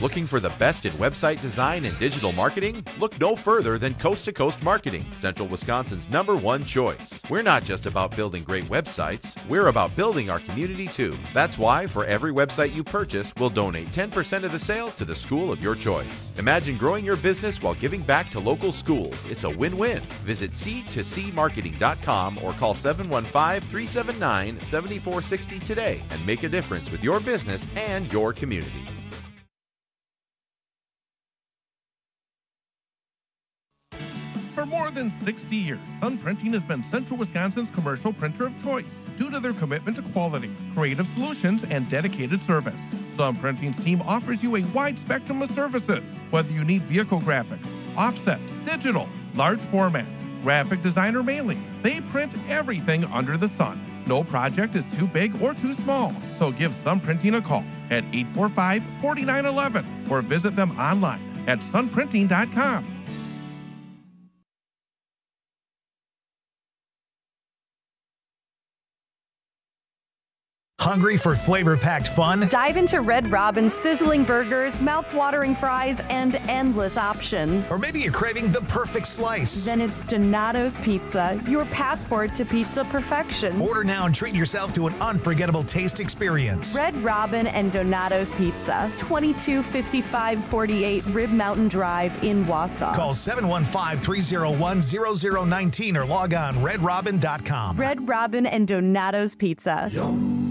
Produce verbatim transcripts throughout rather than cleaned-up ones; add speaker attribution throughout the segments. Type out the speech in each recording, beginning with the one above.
Speaker 1: Looking for the best in website design and digital marketing? Look no further than Coast to Coast Marketing, Central Wisconsin's number one choice. We're not just about building great websites, we're about building our community too. That's why for every website you purchase, we'll donate ten percent of the sale to the school of your choice. Imagine growing your business while giving back to local schools. It's a win-win. Visit c two c marketing dot com or call seven one five, three seven nine, seven four six zero today and make a difference with your business and your community.
Speaker 2: For more than sixty years, Sun Printing has been Central Wisconsin's commercial printer of choice due to their commitment to quality, creative solutions, and dedicated service. Sun Printing's team offers you a wide spectrum of services, whether you need vehicle graphics, offset, digital, large format, graphic design, or mailing. They print everything under the sun. No project is too big or too small, so give Sun Printing a call at eight four five, four nine one one or visit them online at sun printing dot com.
Speaker 3: Hungry for flavor-packed fun?
Speaker 4: Dive into Red Robin's sizzling burgers, mouth-watering fries, and endless options.
Speaker 3: Or maybe you're craving the perfect slice.
Speaker 4: Then it's Donato's Pizza, your passport to pizza perfection.
Speaker 3: Order now and treat yourself to an unforgettable taste experience.
Speaker 4: Red Robin and Donato's Pizza, twenty-two fifty-five forty-eight Rib Mountain Drive in Wausau.
Speaker 3: Call seven one five, three oh one, zero zero one nine or log on red robin dot com.
Speaker 4: Red Robin and Donato's Pizza.
Speaker 5: Yum.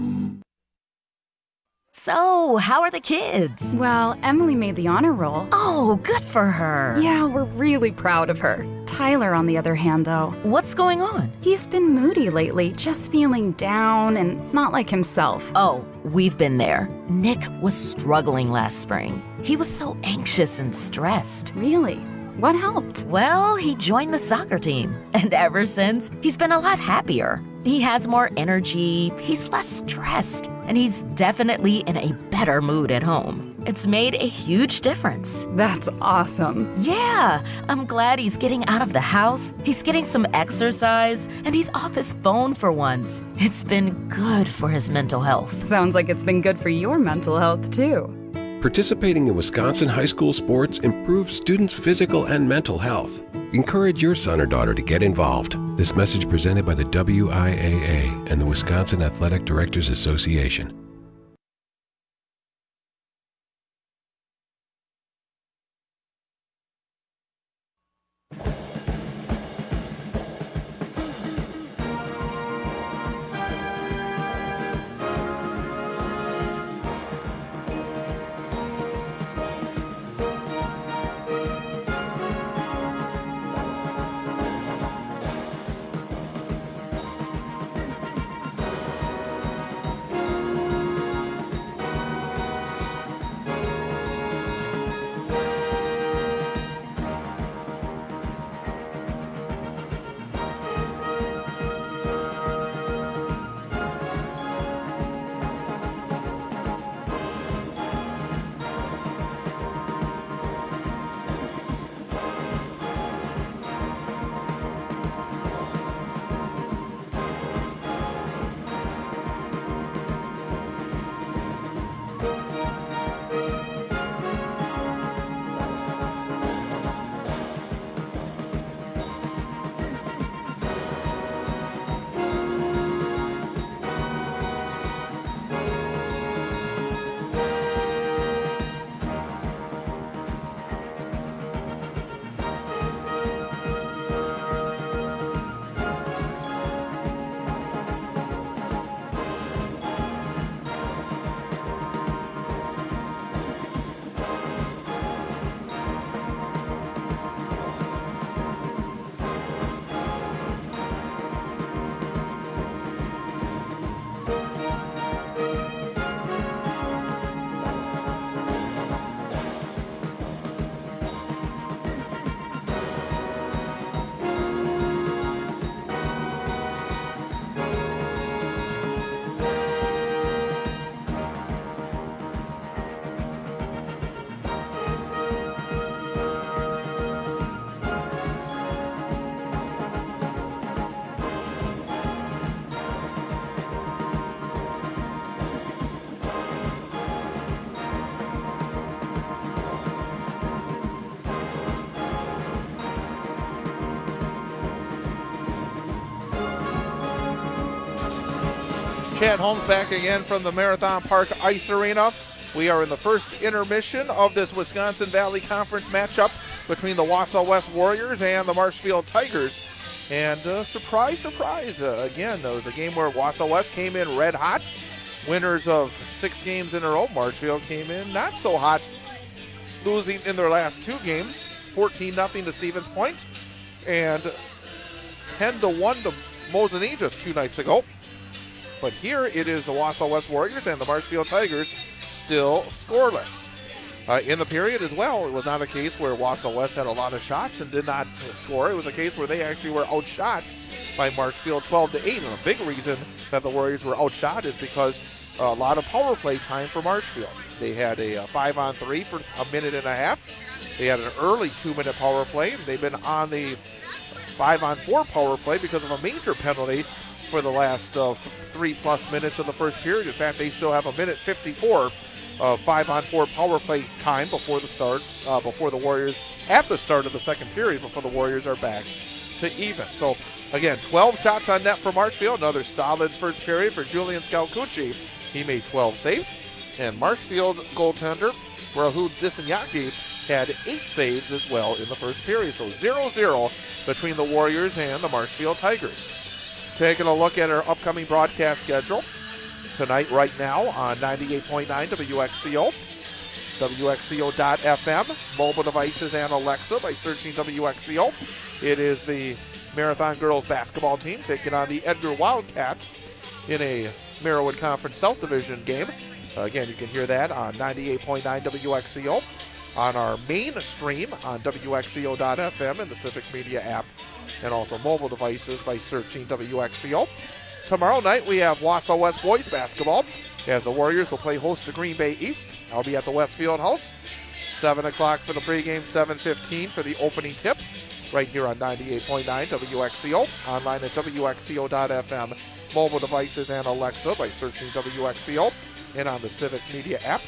Speaker 5: So, how are the kids?
Speaker 6: Well, Emily made the honor roll.
Speaker 5: Oh, good for her.
Speaker 6: Yeah, we're really proud of her. Tyler, on the other hand, though.
Speaker 5: What's going on?
Speaker 6: He's been moody lately, just feeling down and not like himself.
Speaker 5: Oh, we've been there. Nick was struggling last spring. He was so anxious and stressed.
Speaker 6: Really? What helped?
Speaker 5: Well, he joined the soccer team. And ever since, he's been a lot happier. He has more energy, he's less stressed, and he's definitely in a better mood at home. It's made a huge difference.
Speaker 6: That's awesome.
Speaker 5: Yeah, I'm glad he's getting out of the house, he's getting some exercise, and he's off his phone for once. It's been good for his mental health.
Speaker 6: Sounds like it's been good for your mental health, too.
Speaker 7: Participating in Wisconsin high school sports improves students' physical and mental health. Encourage your son or daughter to get involved. This message presented by the W I A A and the Wisconsin Athletic Directors Association.
Speaker 8: Chad Holmes back again from the Marathon Park Ice Arena. We are in the first intermission of this Wisconsin Valley Conference matchup between the Wausau West Warriors and the Marshfield Tigers. And uh, surprise, surprise, uh, again, it was a game where Wausau West came in red hot. Winners of six games in a row. Marshfield came in not so hot, losing in their last two games, fourteen nothing to Stevens Point and ten to one to Mosinee just two nights ago. But here it is the Wausau West Warriors and the Marshfield Tigers still scoreless. Uh, in the period as well, it was not a case where Wausau West had a lot of shots and did not score. It was a case where they actually were outshot by Marshfield twelve to eight. And a big reason that the Warriors were outshot is because a lot of power play time for Marshfield. They had a, a five on three for a minute and a half. They had an early two-minute power play, and they've been on the five on four power play because of a major penalty for the last uh, three-plus minutes of the first period. In fact, they still have a minute fifty-four of five on four power play time before the start, uh, before the Warriors, at the start of the second period, before the Warriors are back to even. So, again, twelve shots on net for Marshfield. Another solid first period for Julian Scalcucci. He made twelve saves. And Marshfield goaltender Rahud Disanyaki had eight saves as well in the first period. So zero zero between the Warriors and the Marshfield Tigers. Taking a look at our upcoming broadcast schedule. Tonight, right now, on ninety-eight point nine W X C O, W X C O dot F M, mobile devices and Alexa by searching W X C O. It is the Marathon girls basketball team taking on the Edgar Wildcats in a Merriwood Conference South Division game. Uh, again, you can hear that on ninety-eight point nine W X C O, on our main stream on W X C O dot F M and the Civic Media app, and also mobile devices by searching W X C O. Tomorrow night we have Wausau West boys basketball as the Warriors will play host to Green Bay East. I'll be at the Westfield House. seven o'clock for the pregame, seven fifteen for the opening tip. Right here on ninety-eight point nine W X C O. Online at W X C O dot F M. Mobile devices and Alexa by searching W X C O. And on the Civic Media app.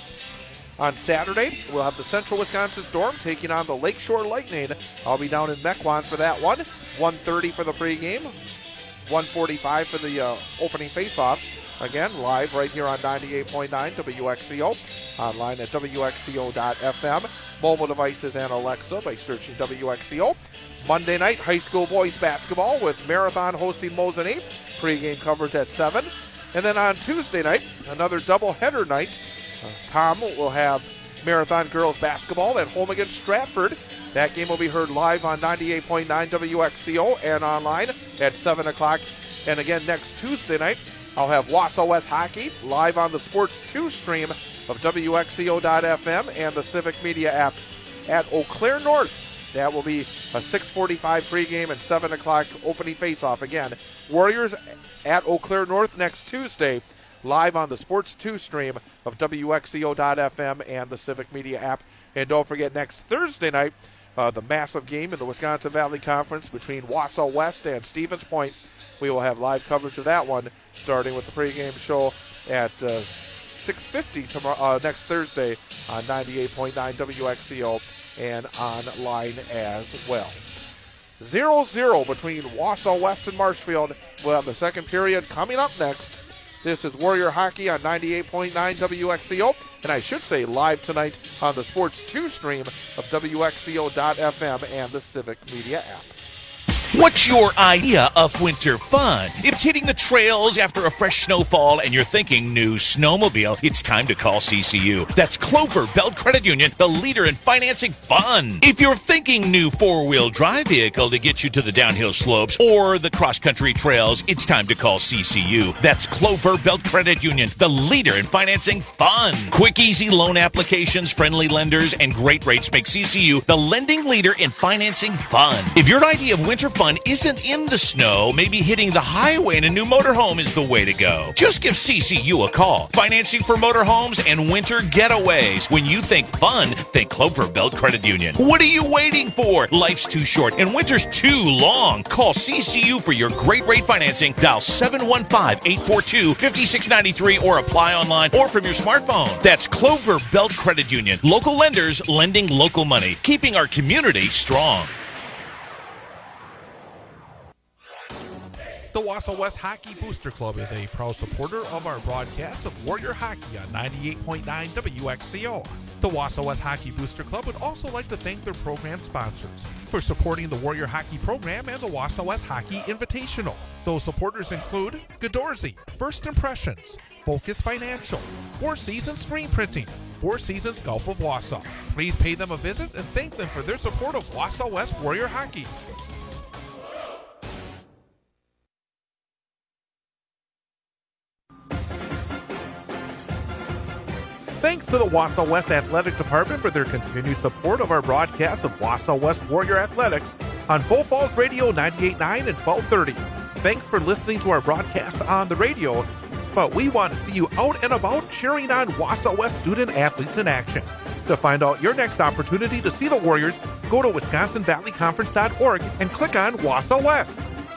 Speaker 8: On Saturday, we'll have the Central Wisconsin Storm taking on the Lakeshore Lightning. I'll be down in Mequon for that one. one thirty for the pregame. one forty-five for the uh, opening faceoff. Again, live right here on ninety-eight point nine W X C O. Online at W X C O dot F M. Mobile devices and Alexa by searching W X C O. Monday night, high school boys basketball with Marathon hosting Mosinee. Pre-game coverage at seven. And then on Tuesday night, another doubleheader night. Uh, Tom will have Marathon girls basketball at home against Stratford. That game will be heard live on ninety-eight point nine W X C O and online at seven o'clock. And again, next Tuesday night, I'll have Wausau West Hockey live on the Sports two stream of W X C O dot F M and the Civic Media app at Eau Claire North. That will be a six forty-five pregame and seven o'clock opening faceoff. Again, Warriors at Eau Claire North next Tuesday, live on the Sports two stream of W X C O dot F M and the Civic Media app. And don't forget, next Thursday night, uh, the massive game in the Wisconsin Valley Conference between Wausau West and Stevens Point. We will have live coverage of that one, starting with the pregame show at uh, six fifty tomorrow, uh, next Thursday on ninety-eight point nine W X C O and online as well. zero zero between Wausau West and Marshfield. We'll have the second period coming up next. This is Warrior Hockey on ninety-eight point nine W X C O, and I should say live tonight on the Sports two stream of W X C O dot F M and the Civic Media app.
Speaker 9: What's your idea of winter fun? If it's hitting the trails after a fresh snowfall and you're thinking new snowmobile, it's time to call C C U. That's Clover Belt Credit Union, the leader in financing fun. If you're thinking new four-wheel drive vehicle to get you to the downhill slopes or the cross-country trails, it's time to call C C U. That's Clover Belt Credit Union, the leader in financing fun. Quick, easy loan applications, friendly lenders, and great rates make C C U the lending leader in financing fun. If your idea of winter fun isn't in the snow, maybe hitting the highway in a new motorhome is the way to go. Just give C C U a call. Financing for motorhomes and winter getaways. When you think fun, think Clover Belt Credit Union. What are you waiting for? Life's too short and winter's too long. Call C C U for your great rate financing. Dial seven one five, eight four two, five six nine three or apply online or from your smartphone. That's Clover Belt Credit Union. Local lenders lending local money, keeping our community strong.
Speaker 10: The Wausau West Hockey Booster Club is a proud supporter of our broadcast of Warrior Hockey on ninety-eight point nine W X C O. The Wausau West Hockey Booster Club would also like to thank their program sponsors for supporting the Warrior Hockey program and the Wausau West Hockey Invitational. Those supporters include Godorsey, First Impressions, Focus Financial, Four Seasons Screen Printing, Four Seasons Gulf of Wausau. Please pay them a visit and thank them for their support of Wausau West Warrior Hockey.
Speaker 8: Thanks to the Wausau West Athletic Department for their continued support of our broadcast of Wausau West Warrior Athletics on Full Falls Radio ninety-eight point nine and twelve thirty. Thanks for listening to our broadcast on the radio, but we want to see you out and about cheering on Wausau West student athletes in action. To find out your next opportunity to see the Warriors, go to Wisconsin Valley Conference dot org and click on Wausau West.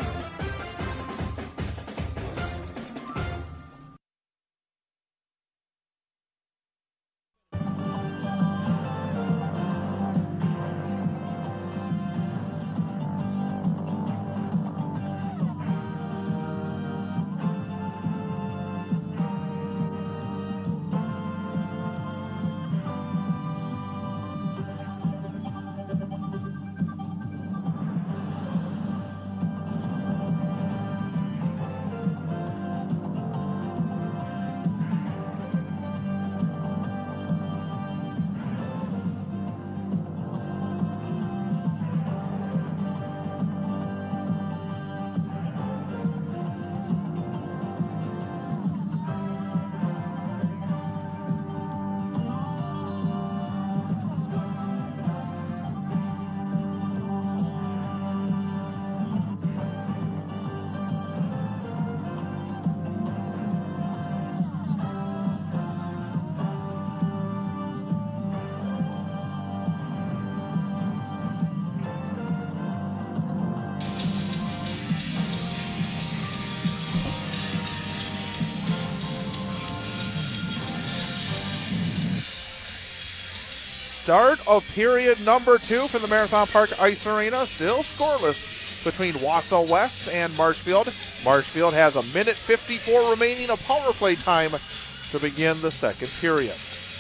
Speaker 8: Start of period number two for the Marathon Park Ice Arena. Still scoreless between Wausau West and Marshfield. Marshfield has a minute fifty-four remaining of power play time to begin the second period.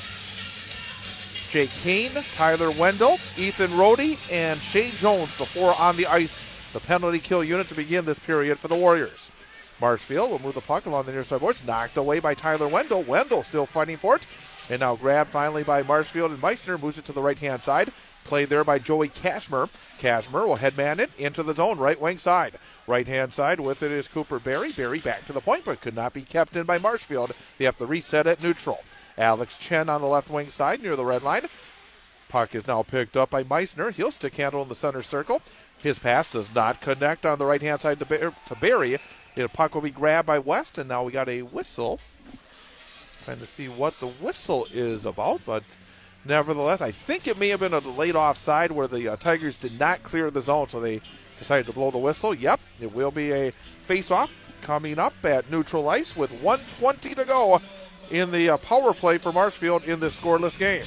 Speaker 8: Jake Kane, Tyler Wendell, Ethan Rohde, and Shea Jones, the four on the ice, the penalty kill unit to begin this period for the Warriors. Marshfield will move the puck along the near side boards, knocked away by Tyler Wendell. Wendell still fighting for it. And now grabbed finally by Marshfield, and Meissner moves it to the right-hand side. Played there by Joey Cashmer. Cashmer will headman it into the zone, right wing side. Right-hand side with it is Cooper Berry. Berry back to the point, but could not be kept in by Marshfield. They have to reset at neutral. Alex Chen on the left wing side near the red line. Puck is now picked up by Meissner. He'll stick handle in the center circle. His pass does not connect on the right-hand side to, Ber- to Berry. The puck will be grabbed by West, and now we got a whistle. Trying to see what the whistle is about, but nevertheless, I think it may have been a late offside where the uh, Tigers did not clear the zone, so they decided to blow the whistle. Yep, it will be a face-off coming up at neutral ice with one twenty to go in the uh, power play for Marshfield in this scoreless game.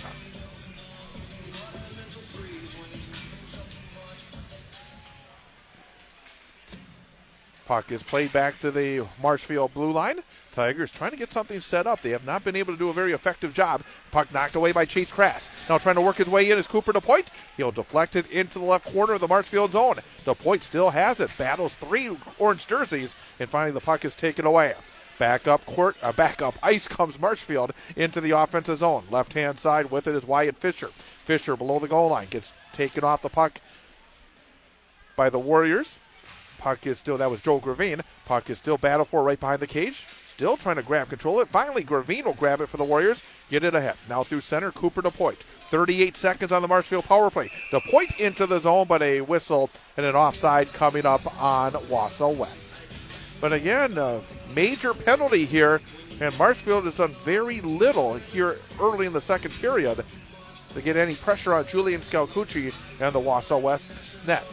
Speaker 8: Puck is played back to the Marshfield blue line. Tigers trying to get something set up. They have not been able to do a very effective job. Puck knocked away by Chase Crass. Now trying to work his way in is Cooper DePoint. He'll deflect it into the left corner of the Marshfield zone. DePoint still has it. Battles three orange jerseys, and finally the puck is taken away. Back up court, uh, back up ice comes Marshfield into the offensive zone. Left-hand side with it is Wyatt Fisher. Fisher below the goal line gets taken off the puck by the Warriors. Puck is still, that was Joe Gravine. Puck is still battled for right behind the cage. Still trying to grab control of it. Finally, Gravine will grab it for the Warriors. Get it ahead. Now through center, Cooper DePoint. thirty-eight seconds on the Marshfield power play. DePoint into the zone, but a whistle and an offside coming up on Wausau West. But again, a major penalty here, and Marshfield has done very little here early in the second period to get any pressure on Julian Scalcucci and the Wausau West net.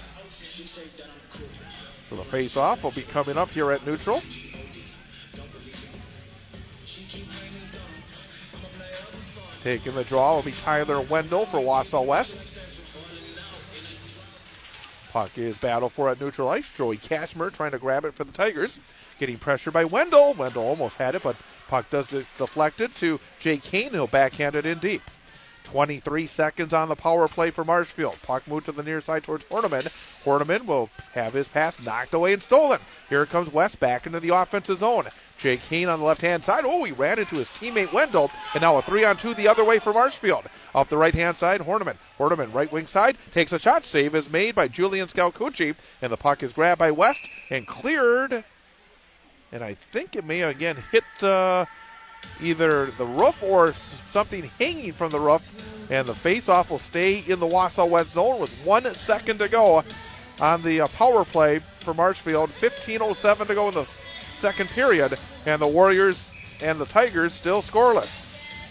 Speaker 8: So the face-off will be coming up here at neutral. Taking the draw will be Tyler Wendell for Wausau West. Puck is battled for at neutral ice. Joey Kashmer trying to grab it for the Tigers. Getting pressure by Wendell. Wendell almost had it, but puck does deflect it to Jake Kane. He'll backhand it in deep. twenty-three seconds on the power play for Marshfield. Puck moved to the near side towards Horniman. Horniman will have his pass knocked away and stolen. Here comes West back into the offensive zone. Jake Kane on the left-hand side. Oh, he ran into his teammate Wendell, and now a three-on-two the other way for Marshfield. Off the right-hand side, Horniman. Horniman, right wing side, takes a shot. Save is made by Julian Scalcucci, and the puck is grabbed by West and cleared. And I think it may have again hit uh, either the roof or something hanging from the roof. And the face-off will stay in the Wausau West zone with one second to go on the uh, power play for Marshfield. fifteen oh seven to go in the second period. And the Warriors and the Tigers still scoreless.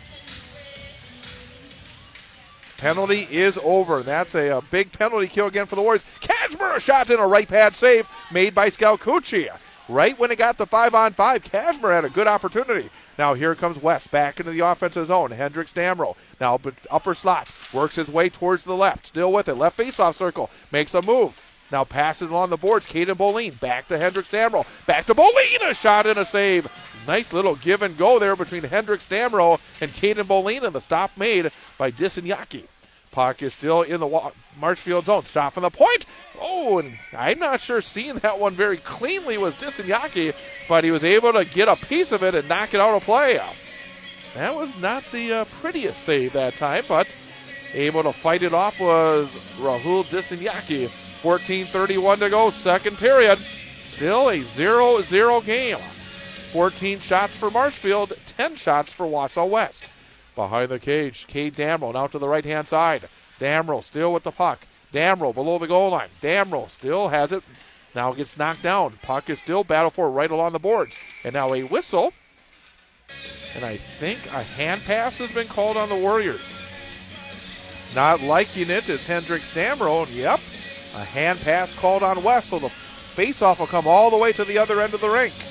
Speaker 8: Penalty is over. That's a, a big penalty kill again for the Warriors. Kashmer, a shot in a right pad save made by Scalcucci. Right when it got the five on five, Kashmer had a good opportunity. Now here comes West back into the offensive zone. Hendricks Damro now upper slot, works his way towards the left, still with it. Left faceoff circle, makes a move. Now passes along the boards. Caden Boline back to Hendricks Damro. Back to Boline, a shot and a save. Nice little give and go there between Hendricks Damro and Caden Boline, and the stop made by Disinyaki. Puck is still in the Marshfield zone. Stop on the point. Oh, and I'm not sure seeing that one very cleanly was Disinyaki, but he was able to get a piece of it and knock it out of play. That was not the uh, prettiest save that time, but able to fight it off was Rahul Disinyaki. fourteen thirty-one to go, second period. Still a zero zero game. fourteen shots for Marshfield, ten shots for Wausau West. Behind the cage, Cade Damrell now to the right-hand side. Damrell still with the puck. Damrell below the goal line. Damrell still has it. Now gets knocked down. Puck is still battled for right along the boards. And now a whistle. And I think a hand pass has been called on the Warriors. Not liking it is Hendricks Damrell. Yep, a hand pass called on West. So the faceoff will come all the way to the other end of the rink.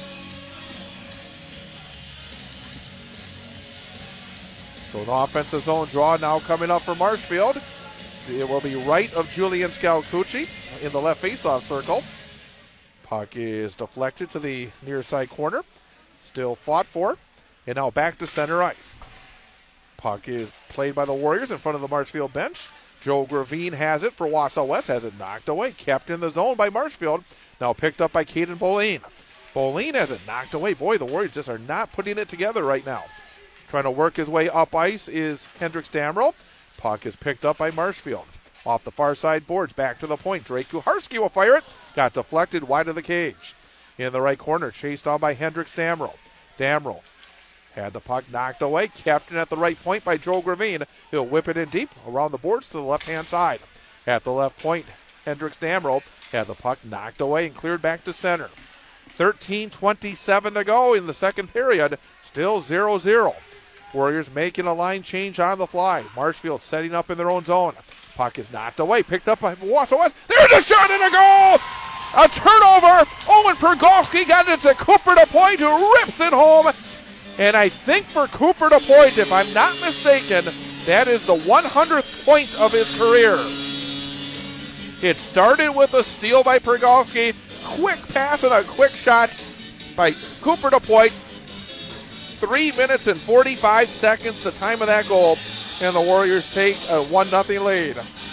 Speaker 8: So an offensive zone draw now coming up for Marshfield. It will be right of Julian Scalcucci in the left faceoff circle. Puck is deflected to the near side corner. Still fought for. And now back to center ice. Puck is played by the Warriors in front of the Marshfield bench. Joe Gravine has it for Wausau West. Has it knocked away. Kept in the zone by Marshfield. Now picked up by Caden Boline. Boline has it knocked away. Boy, the Warriors just are not putting it together right now. Trying to work his way up ice is Hendricks Damrell. Puck is picked up by Marshfield. Off the far side boards, back to the point. Drake Kuharski will fire it. Got deflected wide of the cage. In the right corner, chased on by Hendricks Damrell. Damrell had the puck knocked away. Kept in at the right point by Joe Gravine. He'll whip it in deep around the boards to the left-hand side. At the left point, Hendricks Damrell had the puck knocked away and cleared back to center. thirteen twenty-seven to go in the second period. Still zero zero. Warriors making a line change on the fly. Marshfield setting up in their own zone. Puck is knocked away. Picked up by Wausau West. There's a shot and a goal! A turnover. Owen Pergolski got it to Cooper DePoint, who rips it home. And I think for Cooper DePoint, if I'm not mistaken, that is the one hundredth point of his career. It started with a steal by Pergolski. Quick pass and a quick shot by Cooper DePoint. Three minutes and forty-five seconds, the time of that goal, and the Warriors take a one nothing lead.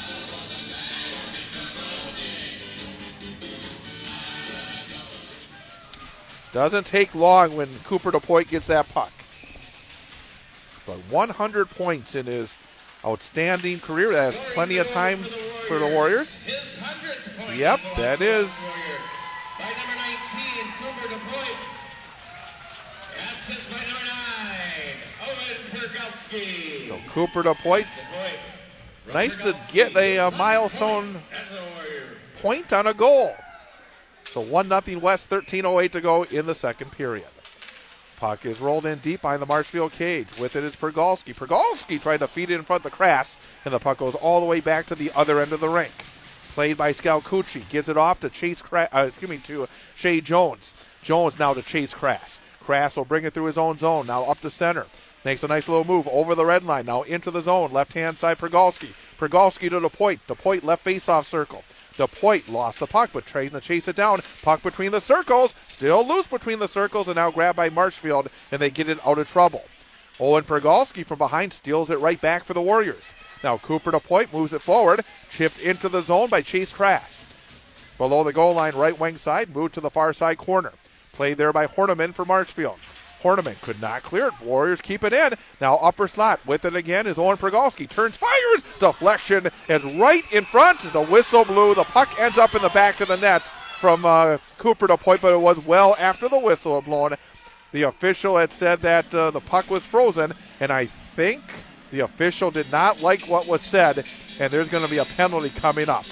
Speaker 8: Doesn't take long when Cooper DePoint gets that puck. But one hundred points in his outstanding career. That's plenty of time for the Warriors. Yep, that is.
Speaker 11: By number nineteen, Cooper DePoint. Assist by number nine, Owen Pergolski.
Speaker 8: So Cooper DePoint. Nice to get a, a milestone point on a goal. So one nothing West, thirteen oh eight to go in the second period. Puck is rolled in deep behind the Marshfield cage. With it is Pergolski. Pergolski tried to feed it in front of the Crass, and the puck goes all the way back to the other end of the rink. Played by Scalcucci. Gives it off to Chase Crass, uh, excuse me, to Shea Jones. Jones now to Chase Crass. Crass will bring it through his own zone. Now up to center. Makes a nice little move over the red line. Now into the zone. Left-hand side, Pergolski. Pergolski to DePoint. DePoint left face-off circle. DePoit lost the puck, but trying to chase it down. Puck between the circles, still loose between the circles, and now grabbed by Marshfield, and they get it out of trouble. Owen Pergalski from behind steals it right back for the Warriors. Now Cooper DePoit moves it forward, chipped into the zone by Chase Crass. Below the goal line, right wing side, moved to the far side corner. Played there by Horniman for Marshfield. Horniman could not clear it. Warriors keep it in. Now upper slot with it again is Owen Pergalski. Turns, fires. Deflection is right in front. The whistle blew. The puck ends up in the back of the net from uh, Cooper DePoit, but it was well after the whistle had blown. The official had said that uh, the puck was frozen, and I think the official did not like what was said, and there's going to be a penalty coming up.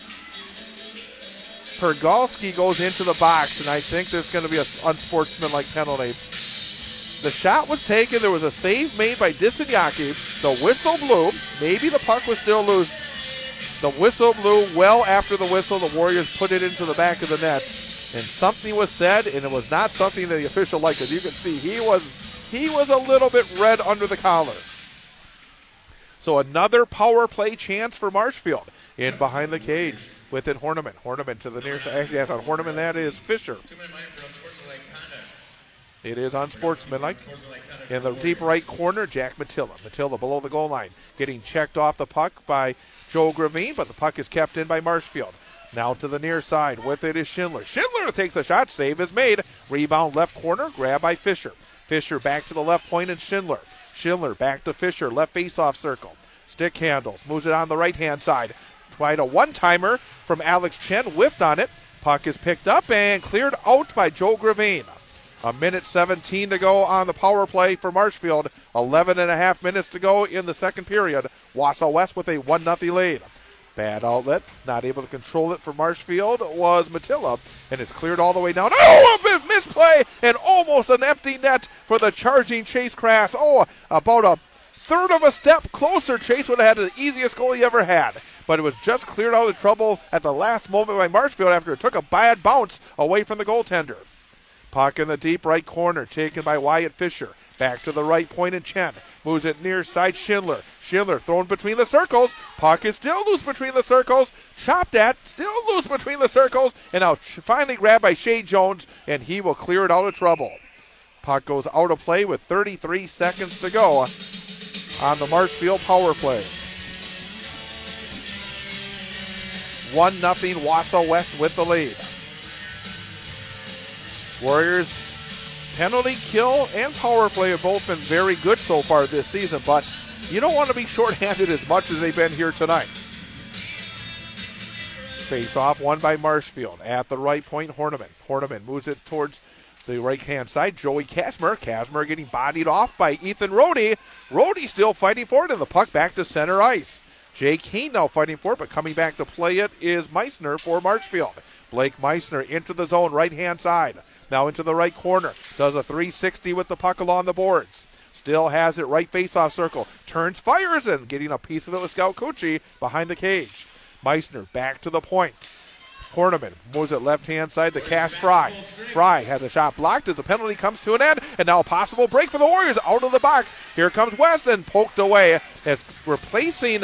Speaker 8: Pergalski goes into the box, and I think there's going to be an unsportsmanlike penalty. The shot was taken. There was a save made by Disanyaki. The whistle blew. Maybe the puck was still loose. The whistle blew well after the whistle. The Warriors put it into the back of the net. And something was said, and it was not something that the official liked. As you can see, he was, he was a little bit red under the collar. So another power play chance for Marshfield. In behind the cage with it Horniman. Horniman to the near side. Actually, that's on Horniman. That is Fisher. It is unsportsmanlike. In the deep right corner, Jack Matilla. Matilla below the goal line. Getting checked off the puck by Joe Gravine, but the puck is kept in by Marshfield. Now to the near side. With it is Schindler. Schindler takes a shot. Save is made. Rebound left corner. Grab by Fisher. Fisher back to the left point and Schindler. Schindler back to Fisher. Left face-off circle. Stick handles. Moves it on the right-hand side. Tried a one-timer from Alex Chen. Whiffed on it. Puck is picked up and cleared out by Joe Gravine. A minute seventeen to go on the power play for Marshfield. eleven and a half minutes to go in the second period. Wausau West with a one nothing lead. Bad outlet. Not able to control it for Marshfield was Matilla. And it's cleared all the way down. Oh, a bit misplay and almost an empty net for the charging Chase Crass. Oh, about a third of a step closer. Chase would have had the easiest goal he ever had. But it was just cleared out of trouble at the last moment by Marshfield after it took a bad bounce away from the goaltender. Puck in the deep right corner, taken by Wyatt Fisher. Back to the right point and Chen. Moves it near side Schindler. Schindler thrown between the circles. Puck is still loose between the circles. Chopped at, still loose between the circles. And now finally grabbed by Shea Jones, and he will clear it out of trouble. Puck goes out of play with thirty-three seconds to go on the Marshfield power play. one nothing Wausau West with the lead. Warriors penalty kill and power play have both been very good so far this season, but you don't want to be shorthanded as much as they've been here tonight. Face off won by Marshfield. At the right point, Horniman. Horniman moves it towards the right-hand side. Joey Kasmer. Kasmer getting bodied off by Ethan Rohde. Rohde still fighting for it, and the puck back to center ice. Jake Kane now fighting for it, but coming back to play it is Meissner for Marshfield. Blake Meissner into the zone, right-hand side. Now into the right corner. Does a three sixty with the puck along the boards. Still has it right face-off circle. Turns, fires, and getting a piece of it with Scout Cucci behind the cage. Meissner back to the point. Horniman moves it left-hand side to Cash Fry. Fry has a shot blocked as the penalty comes to an end. And now a possible break for the Warriors out of the box. Here comes West and poked away as replacing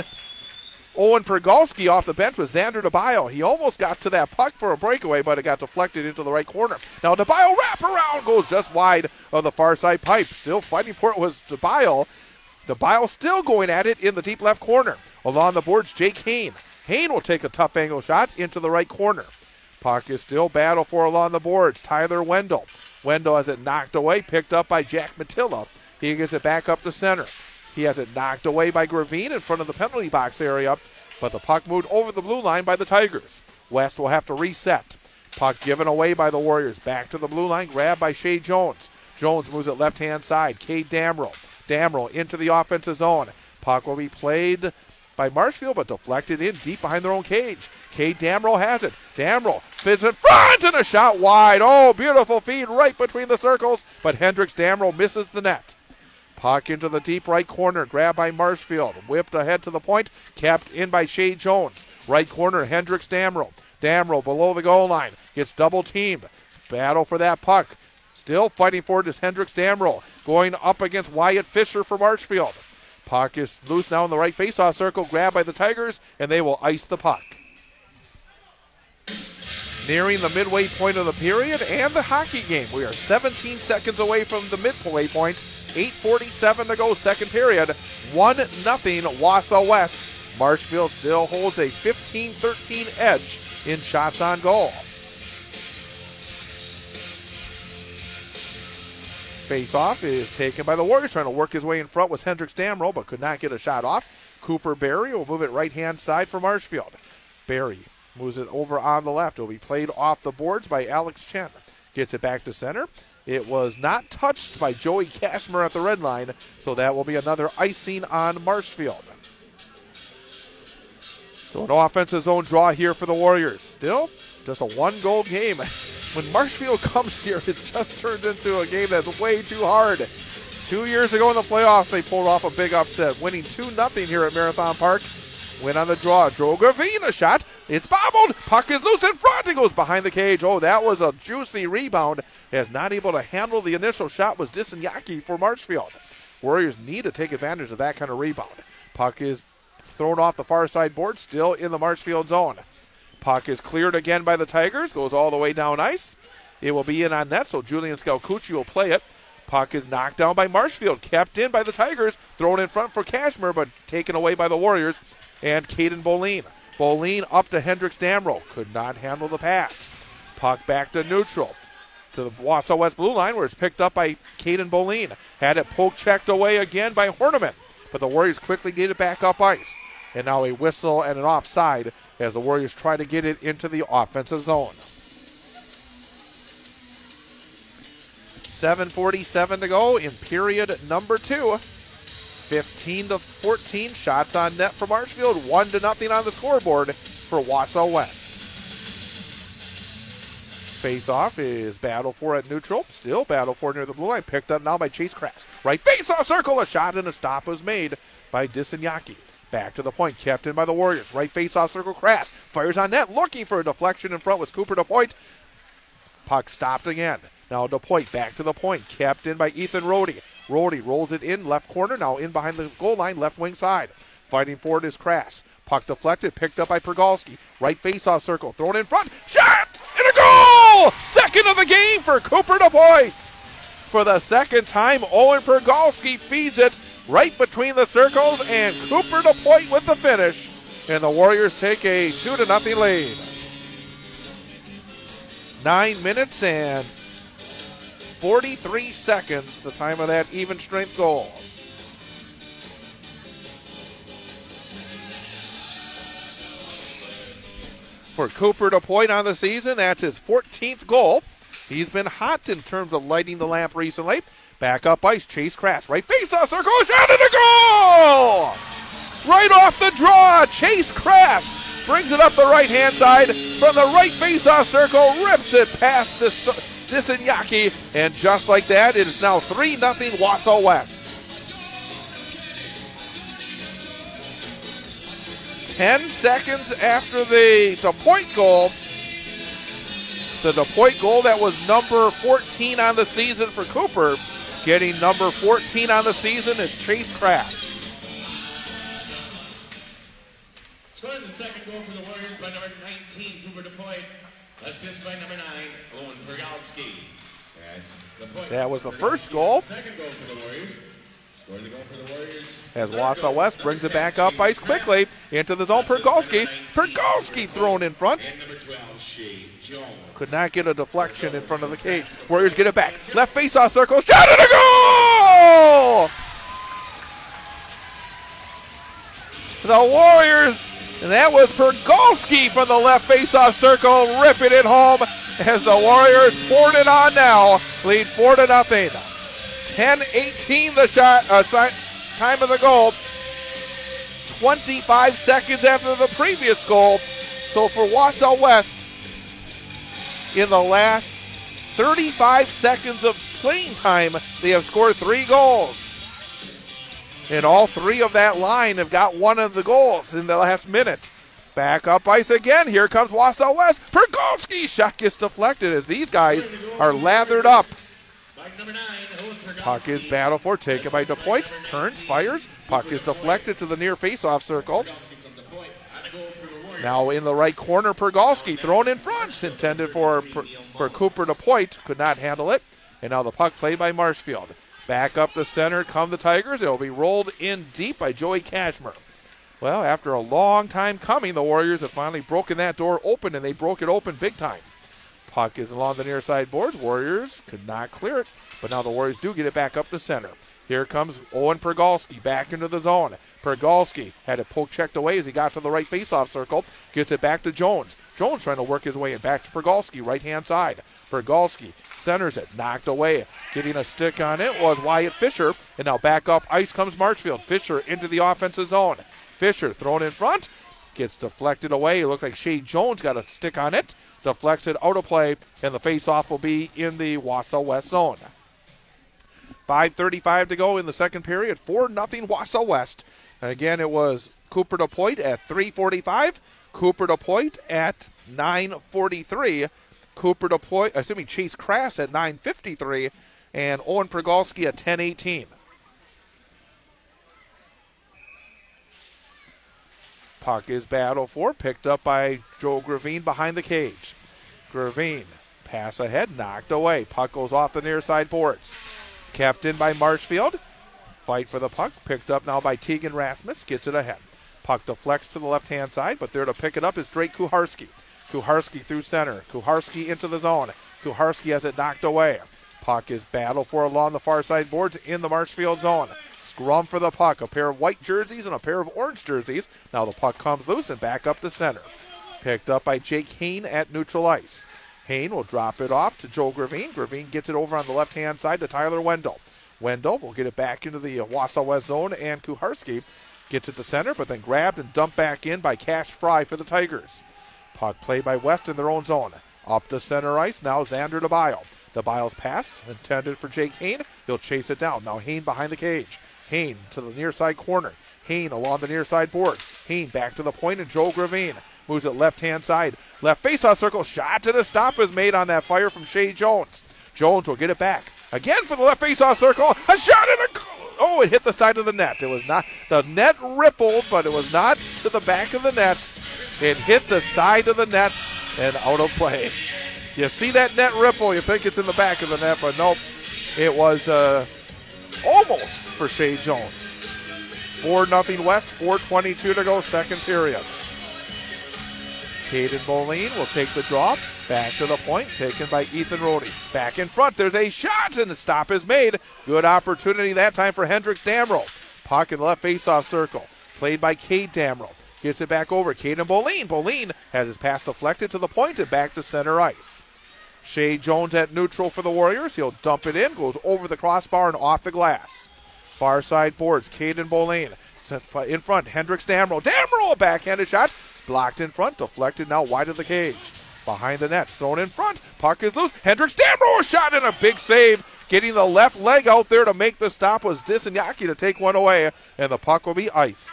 Speaker 8: Owen Pergalski off the bench with Xander DeBio. He almost got to that puck for a breakaway, but it got deflected into the right corner. Now DeBio wrap around, goes just wide of the far side pipe. Still fighting for it was DeBio. DeBio still going at it in the deep left corner. Along the boards, Jake Hain. Hain will take a tough angle shot into the right corner. Puck is still battle for along the boards. Tyler Wendell. Wendell has it knocked away, picked up by Jack Matilla. He gets it back up to center. He has it knocked away by Gravine in front of the penalty box area, but the puck moved over the blue line by the Tigers. West will have to reset. Puck given away by the Warriors. Back to the blue line, grabbed by Shea Jones. Jones moves it left-hand side. Cade Damrell. Damrell into the offensive zone. Puck will be played by Marshfield, but deflected in deep behind their own cage. Cade Damrell has it. Damrell fits in front and a shot wide. Oh, beautiful feed right between the circles, but Hendricks Damrell misses the net. Puck into the deep right corner, grabbed by Marshfield. Whipped ahead to the point, kept in by Shea Jones. Right corner, Hendricks Damrell. Damrell below the goal line, gets double teamed. Battle for that puck. Still fighting for it is Hendricks Damrell. Going up against Wyatt Fisher for Marshfield. Puck is loose now in the right faceoff circle, grabbed by the Tigers, and they will ice the puck. nearing the midway point of the period and the hockey game. We are seventeen seconds away from the midway point. eight forty-seven to go, second period. one nothing Wausau West. Marshfield still holds a fifteen thirteen edge in shots on goal. Face-off is taken by the Warriors. Trying to work his way in front was Hendricks Damrow, but could not get a shot off. Cooper Berry will move it right-hand side for Marshfield. Berry moves it over on the left. It will be played off the boards by Alex Chen. Gets it back to center. It was not touched by Joey Cashmer at the red line, so that will be another icing on Marshfield. So an offensive zone draw here for the Warriors. Still, just a one-goal game. When Marshfield comes here, it just turns into a game that's way too hard. Two years ago in the playoffs, they pulled off a big upset, winning two nothing here at Marathon Park. Win on the draw. Drogavina shot. It's bobbled. Puck is loose in front. It goes behind the cage. Oh, that was a juicy rebound. As not able to handle the initial shot was Disinyaki for Marshfield. Warriors need to take advantage of that kind of rebound. Puck is thrown off the far side board, still in the Marshfield zone. Puck is cleared again by the Tigers. Goes all the way down ice. It will be in on net, so Julian Scalcucci will play it. Puck is knocked down by Marshfield. Kept in by the Tigers. Thrown in front for Cashmer, but taken away by the Warriors. And Caden Boline. Boline up to Hendricks Damrow. Could not handle the pass. Puck back to neutral. To the Wausau West blue line where it's picked up by Caden Boline. Had it poke checked away again by Horneman. But the Warriors quickly get it back up ice. And now a whistle and an offside as the Warriors try to get it into the offensive zone. seven forty-seven to go in period number two. fifteen to fourteen shots on net for Marshfield. one to nothing on the scoreboard for Wausau West. Face-off is battle for at neutral. Still battle for near the blue line. Picked up now by Chase Krass. Right face-off circle. A shot and a stop was made by Disinyaki. Back to the point. Kept in by the Warriors. Right face-off circle. Krass fires on net. Looking for a deflection in front was Cooper DePoint. Puck stopped again. Now DePoint back to the point. Kept in by Ethan Rohde. Rohde rolls it in left corner. Now in behind the goal line. Left wing side. Fighting for it is Krass. Puck deflected. Picked up by Pergalski. Right face-off circle. Thrown in front. Shot! And a goal! Second of the game for Cooper DePoint. For the second time, Owen Pergalski feeds it right between the circles, and Cooper DePoint with the finish. And the Warriors take a two to nothing lead. Nine minutes and forty-three seconds, the time of that even strength goal. For Cooper DePoint on the season, that's his fourteenth goal. He's been hot in terms of lighting the lamp recently. Back up ice, Chase Krass, right face-off circle, shot and a goal! Right off the draw, Chase Krass brings it up the right-hand side from the right face-off circle, rips it past Disinyaki, and just like that, it is now three nothing Wausau West. Ten seconds after the DePoint goal, the DePoint goal that was number fourteen on the season for Cooper, getting number fourteen on the season is Chase Krass.
Speaker 11: Scoring the second goal for the Warriors by number nineteen, Cooper DePoint. Assist by number nine, Owen Pergalski.
Speaker 8: That was the first goal.
Speaker 11: Second goal for the Warriors. Scoring the goal for the Warriors.
Speaker 8: As Wausau West brings it back up ice quickly into the zone. Pergalski. Pergalski thrown in front. Could not get a deflection in front of the cage. Warriors get it back. Left face-off circle. Shot and a goal! The Warriors, and that was Pergalski from the left face-off circle, ripping it home as the Warriors poured it on now. Lead four to nothing. ten eighteen the shot, uh, time of the goal. twenty-five seconds after the previous goal. So for Wausau West, in the last thirty-five seconds of playing time, they have scored three goals. And all three of that line have got one of the goals in the last minute. Back up ice again. Here comes Wausau West. Pergalski shot gets deflected as these guys are lathered up. Puck is battled for, taken by DePoint. Turns, fires. Puck is deflected to the near face-off circle. Now in the right corner, Pergalski thrown in front, intended for, for Cooper DePoit, could not handle it. And now the puck played by Marshfield. Back up the center come the Tigers. It will be rolled in deep by Joey Cashmer. Well, after a long time coming, the Warriors have finally broken that door open, and they broke it open big time. Puck is along the near side boards. Warriors could not clear it, but now the Warriors do get it back up the center. Here comes Owen Pergalski back into the zone. Pergalski had it poke checked away as he got to the right faceoff circle. Gets it back to Jones. Jones trying to work his way in back to Pergalski, right-hand side. Pergalski centers it, knocked away. Getting a stick on it was Wyatt Fisher. And now back up ice comes Marshfield. Fisher into the offensive zone. Fisher thrown in front. Gets deflected away. It looked like Shea Jones got a stick on it. Deflects it out of play. And the faceoff will be in the Wausau West zone. five thirty-five to go in the second period. four nothing Wausau West. And again, it was Cooper DePoit at three forty-five. Cooper DePoit at nine forty-three. Cooper DePoit, excuse me, Chase Crass at nine fifty-three. And Owen Pergalski at ten eighteen. Puck is battled for, picked up by Joe Gravine behind the cage. Gravine, pass ahead, knocked away. Puck goes off the near side boards. Kept in by Marshfield. Fight for the puck, picked up now by Tegan Rasmus, gets it ahead. Puck deflects to the left-hand side, but there to pick it up is Drake Kuharski. Kuharski through center. Kuharski into the zone. Kuharski has it knocked away. Puck is battled for along the far side boards in the Marshfield zone. Scrum for the puck. A pair of white jerseys and a pair of orange jerseys. Now the puck comes loose and back up the center. Picked up by Jake Hain at neutral ice. Hain will drop it off to Joe Gravine. Gravine gets it over on the left-hand side to Tyler Wendell. Wendell will get it back into the uh, Wausau West zone, and Kuharski gets it to center, but then grabbed and dumped back in by Cash Fry for the Tigers. Puck played by West in their own zone. Up to center ice, now Xander DeBile. DeBile's pass intended for Jake Hain. He'll chase it down. Now Hain behind the cage. Hain to the near side corner. Hain along the near side boards. Hain back to the point, and Joe Gravine moves it left-hand side. Left faceoff circle. Shot to the stop is made on that fire from Shea Jones. Jones will get it back. Again for the left faceoff circle. A shot and a... Oh, it hit the side of the net. It was not... The net rippled, but it was not to the back of the net. It hit the side of the net and out of play. You see that net ripple, you think it's in the back of the net, but nope. It was uh, almost for Shea Jones. four nothing West, four twenty-two to go, second period. Caden Moline will take the drop. Back to the point, taken by Ethan Rohde. Back in front, there's a shot, and the stop is made. Good opportunity that time for Hendricks Damrow. Puck in the left faceoff circle. Played by Cade Damrow. Gets it back over. Caden Moline. Moline has his pass deflected to the point and back to center ice. Shea Jones at neutral for the Warriors. He'll dump it in, goes over the crossbar and off the glass. Far side boards, Caden Moline. In front, Hendricks Damrow. Damrow, a backhanded shot. Blocked in front, deflected now wide of the cage. Behind the net, thrown in front. Puck is loose. Hendricks Damrow, a shot and a big save. Getting the left leg out there to make the stop was Disanyaki to take one away, and the puck will be iced.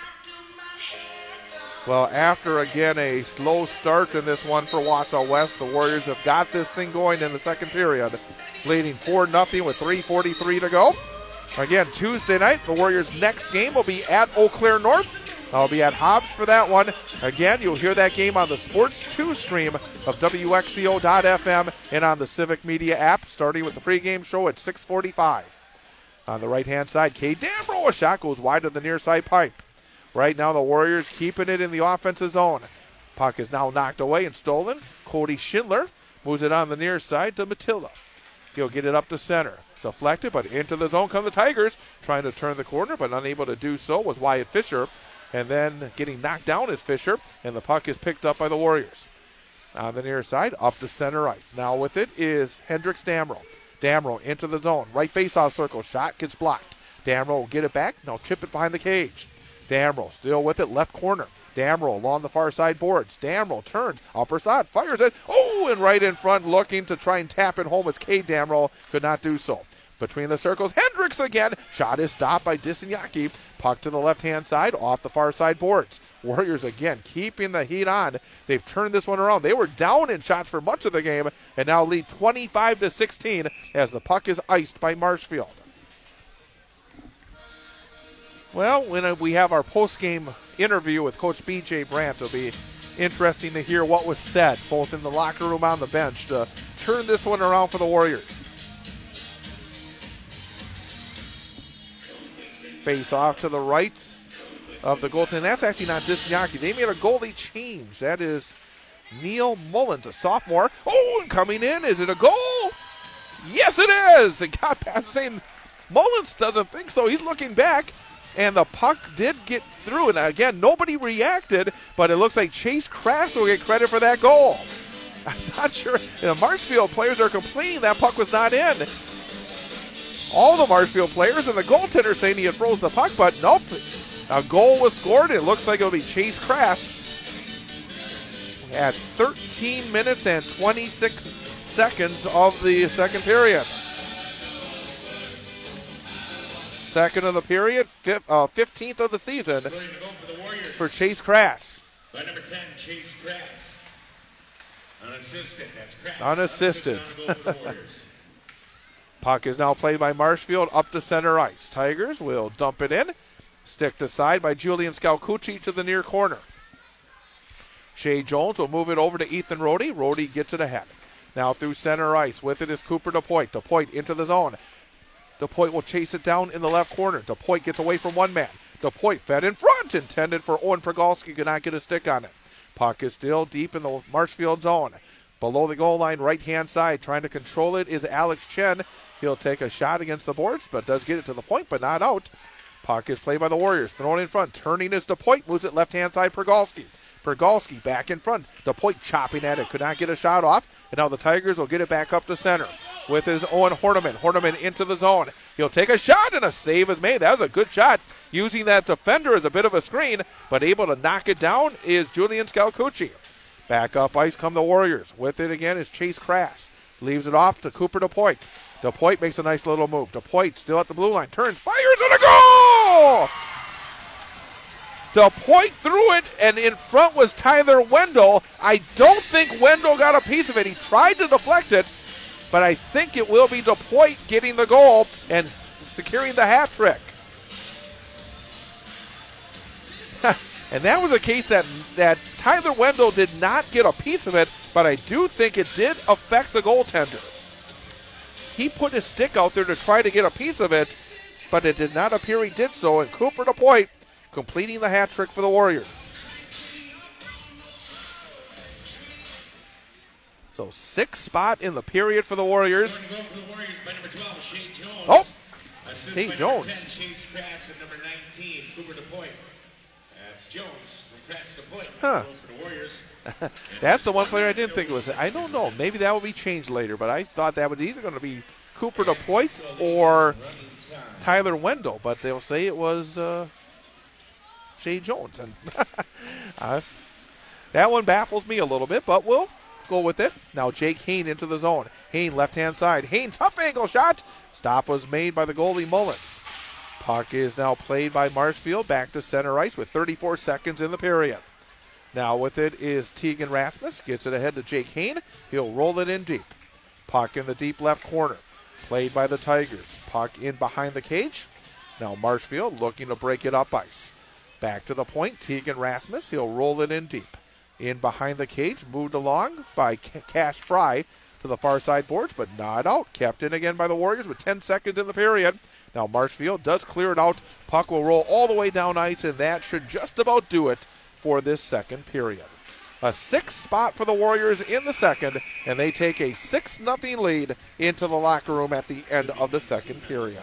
Speaker 8: Well, after, again, a slow start in this one for Wausau West, the Warriors have got this thing going in the second period, leading four nothing with three forty-three to go. Again, Tuesday night, the Warriors' next game will be at Eau Claire North. I'll be at Hobbs for that one. Again, you'll hear that game on the Sports two stream of W X C O dot F M and on the Civic Media app, starting with the pregame show at six forty-five. On the right-hand side, Cade Damrow, a shot goes wide of the near side pipe. Right now, the Warriors keeping it in the offensive zone. Puck is now knocked away and stolen. Cody Schindler moves it on the near side to Matilda. He'll get it up to center. Deflected, but into the zone come the Tigers. Trying to turn the corner, but unable to do so was Wyatt Fisher. And then getting knocked down is Fisher, and the puck is picked up by the Warriors. On the near side, up to center ice. Now with it is Hendricks Damrow. Damrow into the zone. Right faceoff circle. Shot gets blocked. Damrow will get it back. Now chip it behind the cage. Damrow still with it. Left corner. Damrow along the far side boards. Damrow turns. Upper side. Fires it. Oh, and right in front looking to try and tap it home as Cade Damrow could not do so. Between the circles, Hendricks again. Shot is stopped by Disanyaki. Puck to the left-hand side, off the far side boards. Warriors again keeping the heat on. They've turned this one around. They were down in shots for much of the game and now lead twenty-five to sixteen as the puck is iced by Marshfield. Well, when we have our post-game interview with Coach B J Brandt, it'll be interesting to hear what was said, both in the locker room and on the bench, to turn this one around for the Warriors. Face off to the right of the goaltender. That's actually not Disneyaki. They made a goalie change. That is Neil Mullins, a sophomore. Oh, and coming in, is it a goal? Yes, it is. It got past saying Mullins doesn't think so. He's looking back, and the puck did get through. And again, nobody reacted, but it looks like Chase Crass will get credit for that goal. I'm not sure. The Marshfield players are complaining that puck was not in. All the Marshfield players and the goaltender saying he had froze the puck, but nope. A goal was scored. It looks like it'll be Chase Crass at thirteen minutes and twenty-six seconds of the second period. Second of the period, uh, fifteenth of the season for Chase Crass.
Speaker 11: By number ten, Chase Crass. Unassisted. That's Crass.
Speaker 8: Unassisted.
Speaker 11: Unassisted
Speaker 8: Puck is now played by Marshfield up to center ice. Tigers will dump it in. Stick to side by Julian Scalcucci to the near corner. Shea Jones will move it over to Ethan Rohde. Rohde gets it ahead. Now through center ice. With it is Cooper DePoit. DePoit into the zone. DePoit will chase it down in the left corner. DePoit gets away from one man. DePoit fed in front. Intended for Owen Progalski. Could not get a stick on it. Puck is still deep in the Marshfield zone. Below the goal line, right-hand side. Trying to control it is Alex Chen. He'll take a shot against the boards, but does get it to the point, but not out. Puck is played by the Warriors. Thrown in front. Turning is DePoit. Moves it left-hand side, Progalski. Progalski back in front. DePoit chopping at it. Could not get a shot off. And now the Tigers will get it back up to center. With his Owen Horneman. Horneman into the zone. He'll take a shot, and a save is made. That was a good shot. Using that defender as a bit of a screen, but able to knock it down is Julian Scalcucci. Back up ice come the Warriors. With it again is Chase Crass. Leaves it off to Cooper DePoit. DePoit makes a nice little move. DePoit still at the blue line. Turns, fires, and a goal! DePoit threw it, and in front was Tyler Wendell. I don't think Wendell got a piece of it. He tried to deflect it, but I think it will be DePoit getting the goal and securing the hat trick. And that was a case that, that Tyler Wendell did not get a piece of it, but I do think it did affect the goaltender. He put his stick out there to try to get a piece of it, but it did not appear he did so, and Cooper DePoit completing the hat trick for the Warriors. So sixth spot in the period for the Warriors. Oh, Shea Jones.
Speaker 11: Chase Crass at number nineteen, Cooper DePoit. That's Jones from Crass to DePoit.
Speaker 8: Huh.
Speaker 11: For the Warriors.
Speaker 8: That's the one player I didn't think it was. I don't know. Maybe that will be changed later, but I thought that was either going to be Cooper DePoit or Tyler Wendell, but they'll say it was uh, Shea Jones. And uh, that one baffles me a little bit, but we'll go with it. Now Jake Hain into the zone. Hain left-hand side. Hain, tough angle shot. Stop was made by the goalie Mullins. Puck is now played by Marshfield back to center ice with thirty-four seconds in the period. Now with it is Tegan Rasmus. Gets it ahead to Jake Hain. He'll roll it in deep. Puck in the deep left corner. Played by the Tigers. Puck in behind the cage. Now Marshfield looking to break it up ice. Back to the point. Tegan Rasmus. He'll roll it in deep. In behind the cage. Moved along by Cash Fry to the far side boards, but not out. Kept in again by the Warriors with ten seconds in the period. Now Marshfield does clear it out. Puck will roll all the way down ice, and that should just about do it for this second period. A sixth spot for the Warriors in the second, and they take a six nothing lead into the locker room at the end of the second period.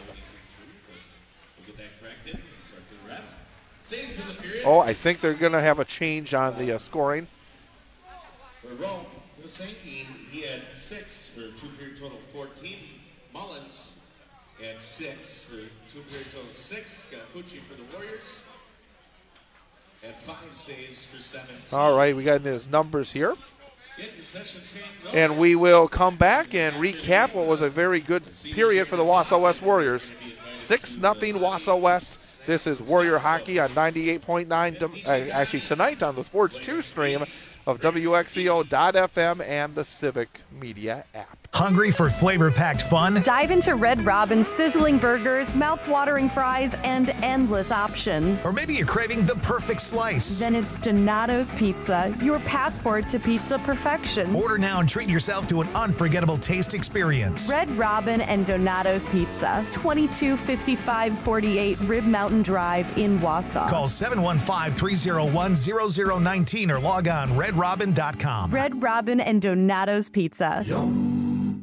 Speaker 8: Oh, I think they're going to have a change on the uh, scoring.
Speaker 11: For Rome, Sankey, he had six for two-period total fourteen. Mullins had six for two-period total six. Scalcucci for the Warriors. And five saves for seventeen.
Speaker 8: All right, we got his numbers here. And we will come back and recap what was a very good period for the Wausau West Warriors. six nothing Wausau West. This is Warrior Hockey on ninety-eight point nine, uh, actually tonight on the Sports two stream of W X C O dot F M and the Civic Media app.
Speaker 3: Hungry for flavor-packed fun?
Speaker 4: Dive into Red Robin's sizzling burgers, mouth-watering fries, and endless options.
Speaker 3: Or maybe you're craving the perfect slice.
Speaker 4: Then it's Donato's Pizza, your passport to pizza perfection.
Speaker 3: Order now and treat yourself to an unforgettable taste experience.
Speaker 4: Red Robin and Donato's Pizza, twenty-two fifty-five forty-eight Rib Mountain Drive in Wausau.
Speaker 3: Call seven one five, three oh one, zero zero one nine or log on red robin dot com.
Speaker 4: Red Robin and Donato's Pizza.
Speaker 2: Yum.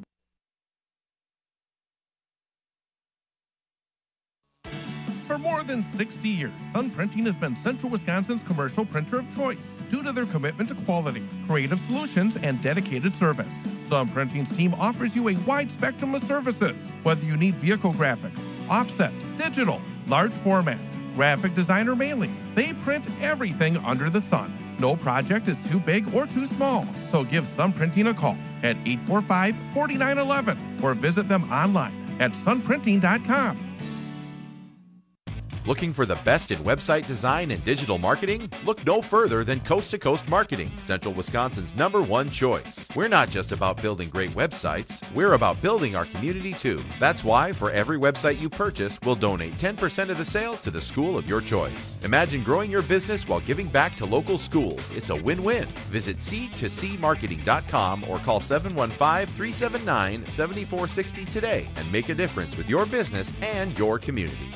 Speaker 2: For more than sixty years, Sun Printing has been Central Wisconsin's commercial printer of choice due to their commitment to quality, creative solutions, and dedicated service. Sun Printing's team offers you a wide spectrum of services, whether you need vehicle graphics, offset, digital, large format, graphic design, or mailing. They print everything under the sun. No project is too big or too small, so give Sun Printing a call at eight four five, four nine one one or visit them online at sun printing dot com.
Speaker 1: Looking for the best in website design and digital marketing? Look no further than Coast to Coast Marketing, Central Wisconsin's number one choice. We're not just about building great websites, we're about building our community too. That's why for every website you purchase, we'll donate ten percent of the sale to the school of your choice. Imagine growing your business while giving back to local schools. It's a win-win. Visit c two c marketing dot com or call seven one five, three seven nine, seven four six zero today and make a difference with your business and your community.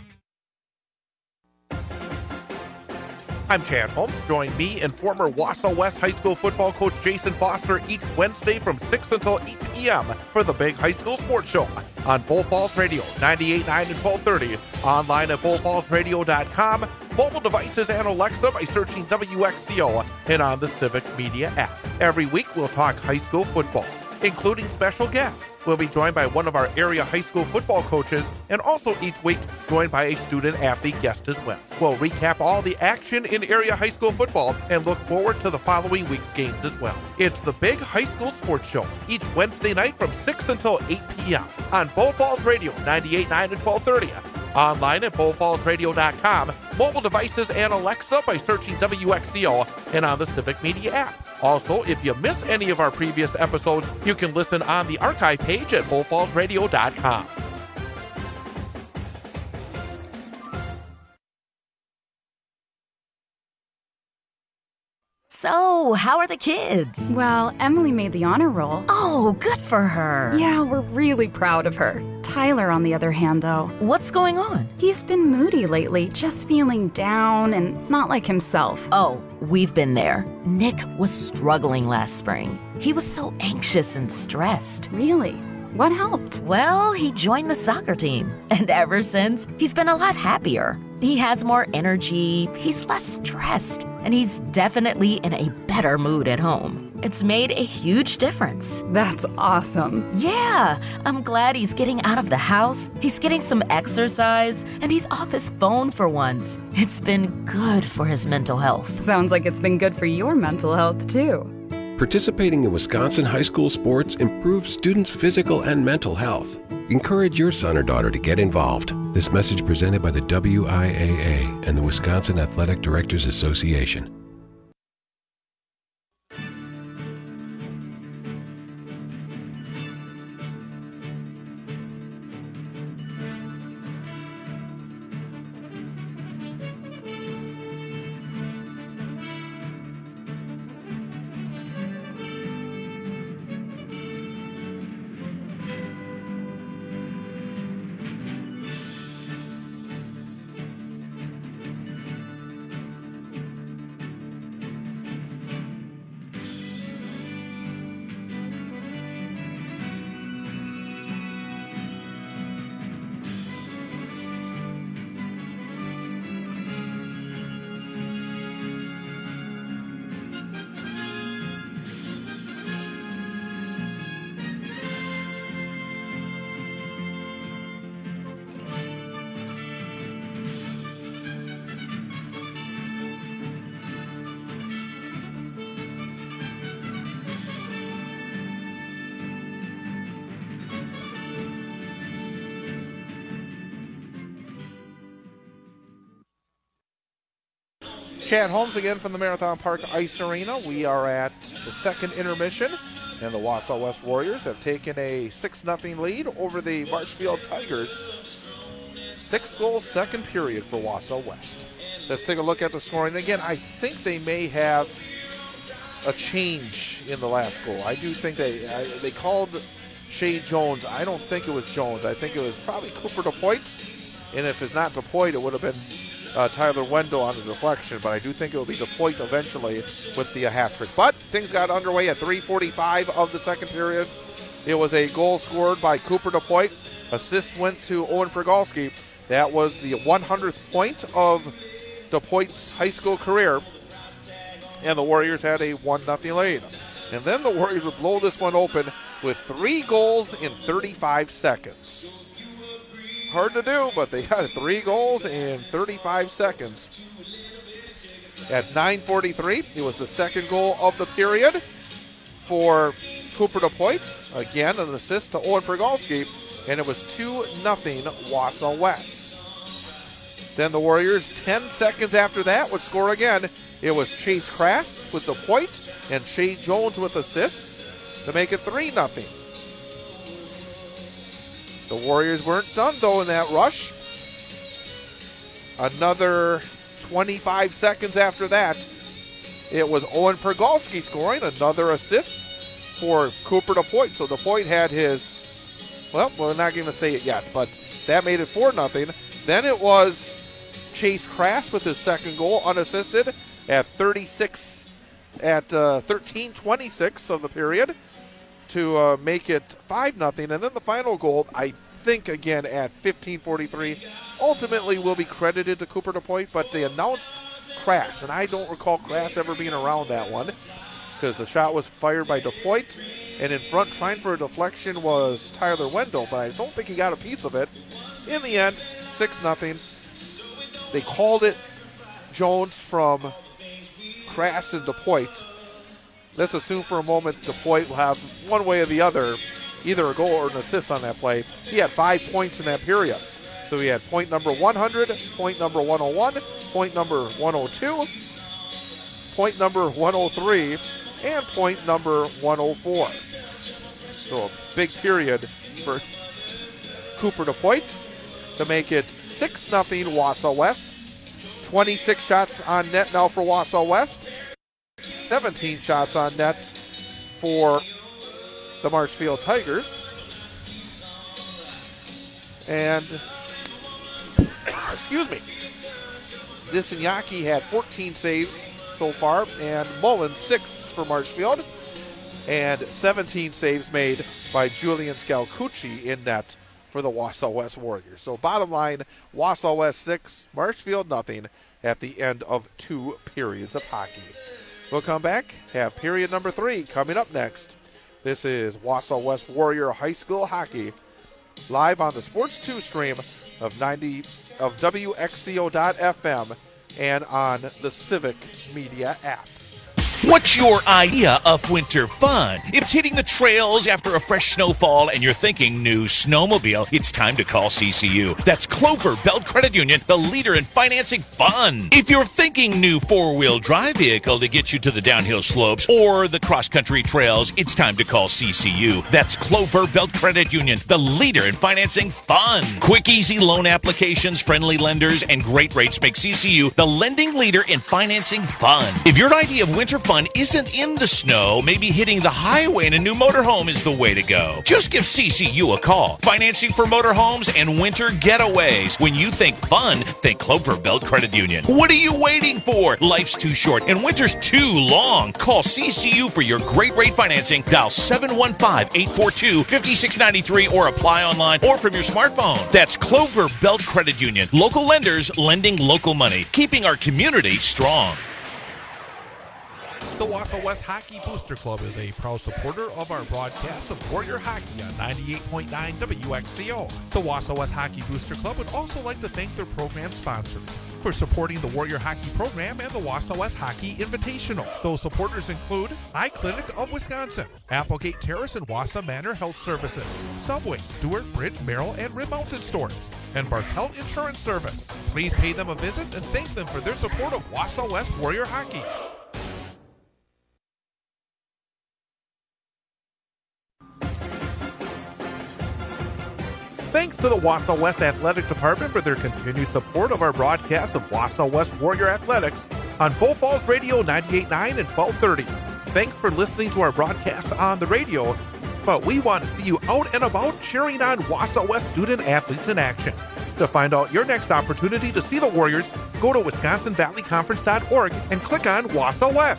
Speaker 10: I'm Chad Holmes. Join me and former Wausau West High School football coach Jason Foster each Wednesday from six until eight p.m. for the Big High School Sports Show on Bull Falls Radio, ninety-eight point nine and twelve thirty, online at bull falls radio dot com, mobile devices and Alexa by searching W X C O, and on the Civic Media app. Every week we'll talk high school football, including special guests. We'll be joined by one of our area high school football coaches, and also each week joined by a student athlete guest as well. We'll recap all the action in area high school football and look forward to the following week's games as well. It's the Big High School Sports Show each Wednesday night from six until eight p.m. on Bull Falls Radio, ninety-eight point nine and twelve thirty, online at bull falls radio dot com, mobile devices and Alexa by searching W X C O, and on the Civic Media app. Also, if you miss any of our previous episodes, you can listen on the archive page at bull falls radio dot com.
Speaker 5: So, how are the kids?
Speaker 6: Well, Emily made the honor roll.
Speaker 5: Oh, good for her.
Speaker 6: Yeah, we're really proud of her. Tyler, on the other hand, though.
Speaker 5: What's going on?
Speaker 6: He's been moody lately, just feeling down and not like himself.
Speaker 5: Oh, we've been there. Nick was struggling last spring. He was so anxious and stressed.
Speaker 6: Really? What helped?
Speaker 5: Well, he joined the soccer team. And ever since, he's been a lot happier. He has more energy, he's less stressed, and he's definitely in a better mood at home. It's made a huge difference.
Speaker 6: That's awesome.
Speaker 5: Yeah, I'm glad he's getting out of the house, he's getting some exercise, and he's off his phone for once. It's been good for his mental health.
Speaker 6: Sounds like it's been good for your mental health, too.
Speaker 7: Participating in Wisconsin high school sports improves students' physical and mental health. Encourage your son or daughter to get involved. This message presented by the W I A A and the Wisconsin Athletic Directors Association.
Speaker 8: Chad Holmes again from the Marathon Park Ice Arena. We are at the second intermission And the Wausau West Warriors have taken a six nothing lead over the Marshfield Tigers. Six goals second period for Wausau West. Let's take a look at the scoring. Again, I think they may have a change in the last goal. I do think they I, they called Shay Jones. I don't think it was Jones. I think it was probably Cooper DePoit. And if it's not DePoit, it would have been uh, Tyler Wendell on the deflection. But I do think it will be DePoit eventually with the uh, hat trick. But things got underway at three forty-five of the second period. It was a goal scored by Cooper DePoit. Assist went to Owen Prigalski. That was the one hundredth point of DePoit's high school career. And the Warriors had a one nothing lead. And then the Warriors would blow this one open with three goals in thirty-five seconds. Hard to do, but they had three goals in thirty-five seconds. At nine forty-three, it was the second goal of the period for Cooper DePoit. Again, an assist to Owen Prigalski, and it was two nothing Wausau West. Then the Warriors, ten seconds after that, would score again. It was Chase Crass with the point and Shay Jones with assists to make it three nothing. The Warriors weren't done, though, in that rush. Another twenty-five seconds after that, it was Owen Prigalski scoring, another assist for Cooper DePoit. So DePoit had his, well, we're not going to say it yet, but that made it four nothing. Then it was Chase Crass with his second goal, unassisted, at thirty-six, at uh, thirteen twenty-six of the period to uh, make it five nothing. And then the final goal, I think, again, at fifteen forty-three, ultimately will be credited to Cooper DePoit, but they announced Crass, and I don't recall Crass ever being around that one because the shot was fired by DePoit, and in front trying for a deflection was Tyler Wendell, but I don't think he got a piece of it. In the end, six nothing. They called it Jones from Crass and DePoit. Let's assume for a moment DePoit will have one way or the other, either a goal or an assist on that play. He had five points in that period. So he had point number one hundred, point number one oh one, point number one oh two, point number one oh three, and point number one oh four. So a big period for Cooper DePoit to make it six nothing Wausau West. twenty-six shots on net now for Wausau West. seventeen shots on net for the Marshfield Tigers. And, excuse me, Disignaki had fourteen saves so far, and Mullins six for Marshfield, and seventeen saves made by Julian Scalcucci in net for the Wausau West Warriors. So bottom line, Wausau West six, Marshfield nothing at the end of two periods of hockey. We'll come back, have period number three coming up next. This is Wausau West Warrior High School Hockey, live on the Sports two stream of ninety of W X C O dot F M and on the Civic Media app.
Speaker 9: What's your idea of winter fun? If it's hitting the trails after a fresh snowfall and you're thinking new snowmobile, it's time to call C C U. That's Clover Belt Credit Union, the leader in financing fun. If you're thinking new four-wheel drive vehicle to get you to the downhill slopes or the cross-country trails, it's time to call C C U. That's Clover Belt Credit Union, the leader in financing fun. Quick, easy loan applications, friendly lenders, and great rates make C C U the lending leader in financing fun. If your idea of winter fun isn't in the snow, maybe hitting the highway in a new motorhome is the way to go. Just give C C U a call. Financing for motorhomes and winter getaways. When you think fun, think Clover Belt Credit Union. What are you waiting for? Life's too short and winter's too long. Call C C U for your great rate financing. Dial seven one five, eight four two, five six nine three or apply online or from your smartphone. That's Clover Belt Credit Union. Local lenders lending local money, keeping our community strong.
Speaker 10: The Wausau West Hockey Booster Club is a proud supporter of our broadcast of Warrior Hockey on ninety-eight point nine W X C O. The Wausau West Hockey Booster Club would also like to thank their program sponsors for supporting the Warrior Hockey program and the Wausau West Hockey Invitational. Those supporters include Eye Clinic of Wisconsin, Applegate Terrace and Wausau Manor Health Services, Subway, Stewart, Bridge, Merrill, and Rib Mountain Stores, and Bartelt Insurance Service. Please pay them a visit and thank them for their support of Wausau West Warrior Hockey. Thanks to the Wausau West Athletic Department for their continued support of our broadcast of Wausau West Warrior Athletics on Bull Falls Radio ninety-eight point nine and twelve thirty. Thanks for listening to our broadcast on the radio, but we want to see you out and about cheering on Wausau West student athletes in action. To find out your next opportunity to see the Warriors, go to wisconsin valley conference dot org and click on Wausau West.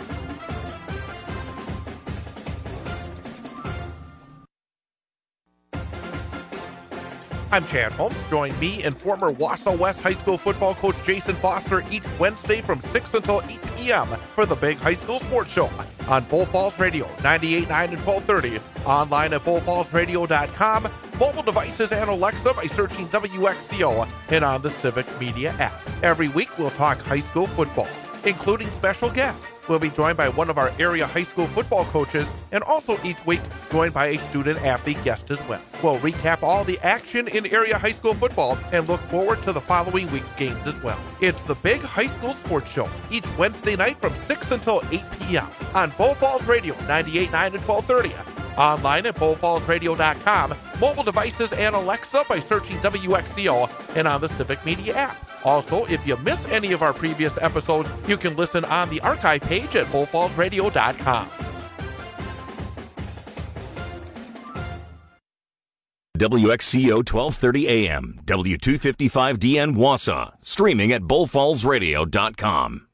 Speaker 10: I'm Chad Holmes. Join me and former Wausau West High School football coach Jason Foster each Wednesday from six until eight p.m. for the Big High School Sports Show on Bull Falls Radio ninety-eight point nine and twelve thirty, online at bull falls radio dot com, mobile devices and Alexa by searching W X C O, and on the Civic Media app. Every week we'll talk high school football, including special guests. We'll be joined by one of our area high school football coaches, and also each week joined by a student athlete guest as well. We'll recap all the action in area high school football and look forward to the following week's games as well. It's the Big High School Sports Show each Wednesday night from six until eight p.m. on Bull Falls Radio ninety-eight point nine and twelve thirty, online at bull falls radio dot com, mobile devices and Alexa by searching W X C O, and on the Civic Media app. Also, if you miss any of our previous episodes, you can listen on the archive page at bull falls radio dot com.
Speaker 12: W X C O twelve thirty A M, W two fifty-five D N Wausau, streaming at bull falls radio dot com.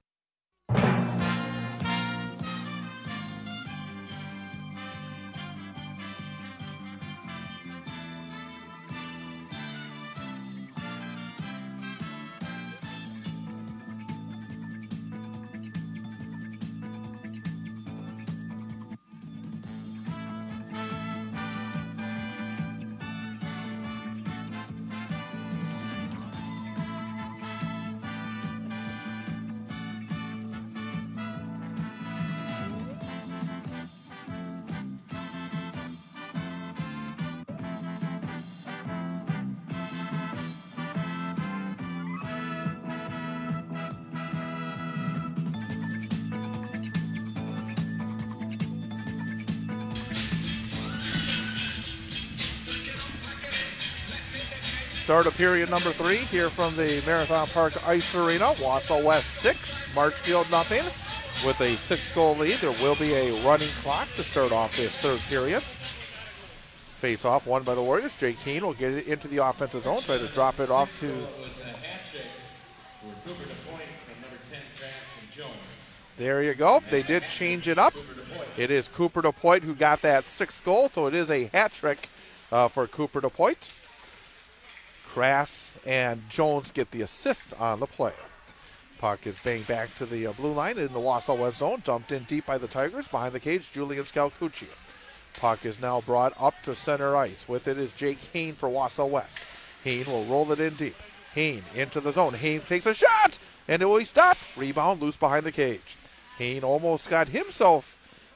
Speaker 8: Start of period number three here from the Marathon Park Ice Arena. Wausau West six, Marshfield nothing. With a six-goal lead, there will be a running clock to start off this third period. Face-off won by the Warriors. Jake Keene will get it into the offensive zone, try to drop it off to...
Speaker 11: It was a hat trick for Cooper DePoint from number ten, Cranston Jones.
Speaker 8: There you go. They did change it up. It is Cooper DePoint who got that sixth goal, so it is a hat trick uh, for Cooper DePoint. Crass and Jones get the assists on the play. Puck is banged back to the uh, blue line in the Wausau West zone, dumped in deep by the Tigers. Behind the cage, Julian Scalcucci. Puck is now brought up to center ice. With it is Jake Hain for Wausau West. Hain will roll it in deep. Hain into the zone. Hain takes a shot, and it will be stopped. Rebound loose behind the cage. Hain almost got himself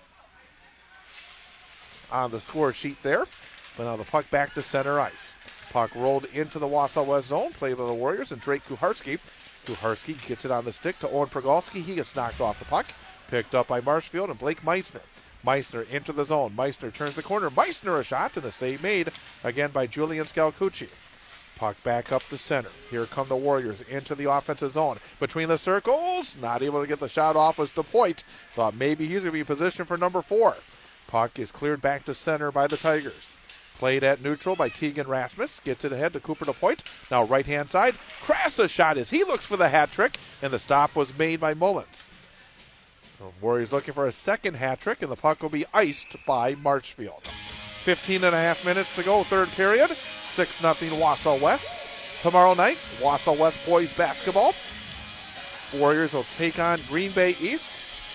Speaker 8: on the score sheet there, but now the puck back to center ice. Puck rolled into the Wausau West zone, played by the Warriors, and Drake Kuharski. Kuharski gets it on the stick to Owen Progalski. He gets knocked off the puck. Picked up by Marshfield and Blake Meissner. Meissner into the zone. Meissner turns the corner. Meissner a shot, and a save made again by Julian Scalcucci. Puck back up the center. Here come the Warriors into the offensive zone. Between the circles, not able to get the shot off was DePoint. Thought maybe he's going to be positioned for number four. Puck is cleared back to center by the Tigers. Played at neutral by Tegan Rasmus. Gets it ahead to Cooper DePoint. Now right-hand side. Crass a shot as he looks for the hat trick, and the stop was made by Mullins. The Warriors looking for a second hat trick, and the puck will be iced by Marshfield. fifteen and a half minutes to go, third period. six nothing Wausau West. Tomorrow night, Wausau West boys basketball. Warriors will take on Green Bay East.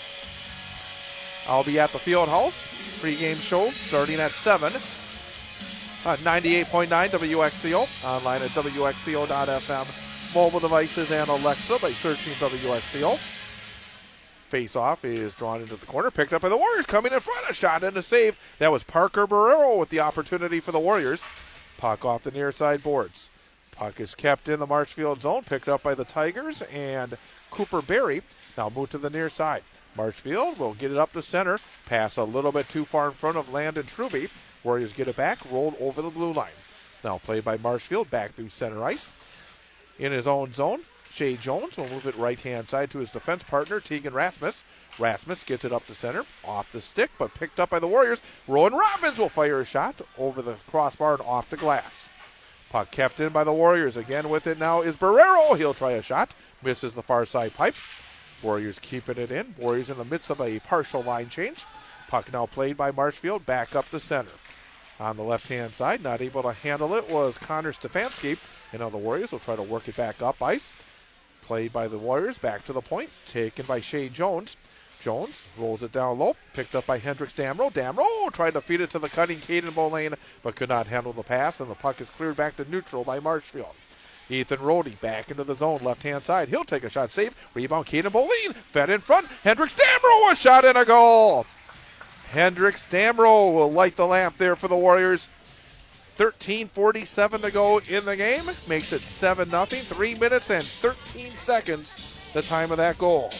Speaker 8: I'll be at the field house. Pre-game show starting at seven. Uh, ninety-eight point nine W X C O, online at W X C O dot F M, mobile devices and Alexa by searching W X C O. Face-off is drawn into the corner, picked up by the Warriors, coming in front, a shot and a save. That was Parker Barrero with the opportunity for the Warriors. Puck off the near side boards. Puck is kept in the Marshfield zone, picked up by the Tigers, and Cooper Berry now moved to the near side. Marshfield will get it up to center, pass a little bit too far in front of Landon Truby. Warriors get it back, rolled over the blue line. Now played by Marshfield, back through center ice. In his own zone, Shea Jones will move it right-hand side to his defense partner, Tegan Rasmus. Rasmus gets it up to center, off the stick, but picked up by the Warriors. Rowan Robbins will fire a shot over the crossbar and off the glass. Puck kept in by the Warriors. Again with it now is Barrero. He'll try a shot. Misses the far side pipe. Warriors keeping it in. Warriors in the midst of a partial line change. Puck now played by Marshfield, back up to center. On the left-hand side, not able to handle it was Connor Stefanski. And now the Warriors will try to work it back up ice. Played by the Warriors, back to the point. Taken by Shea Jones. Jones rolls it down low, picked up by Hendricks Damro. Damro tried to feed it to the cutting Caden Boulain, but could not handle the pass, and the puck is cleared back to neutral by Marshfield. Ethan Rohde back into the zone, left-hand side. He'll take a shot, save. Rebound, Caden Boulain, fed in front. Hendricks Damro, a shot and a goal. Hendricks Damro will light the lamp there for the Warriors. thirteen forty-seven to go in the game. Makes it seven nothing. Three minutes and thirteen seconds, the time of that goal.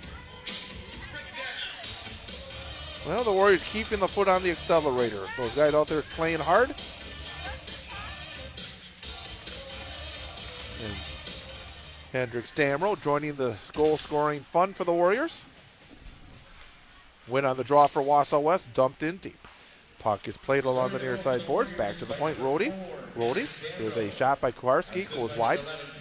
Speaker 8: Well, the Warriors keeping the foot on the accelerator. Those guys out there playing hard. And Hendricks Damro joining the goal-scoring fun for the Warriors. Win on the draw for Wausau West, dumped in deep. Puck is played along the near side boards. Back to the point, Rohde. Rohde, there's a shot by Kuharski, goes wide.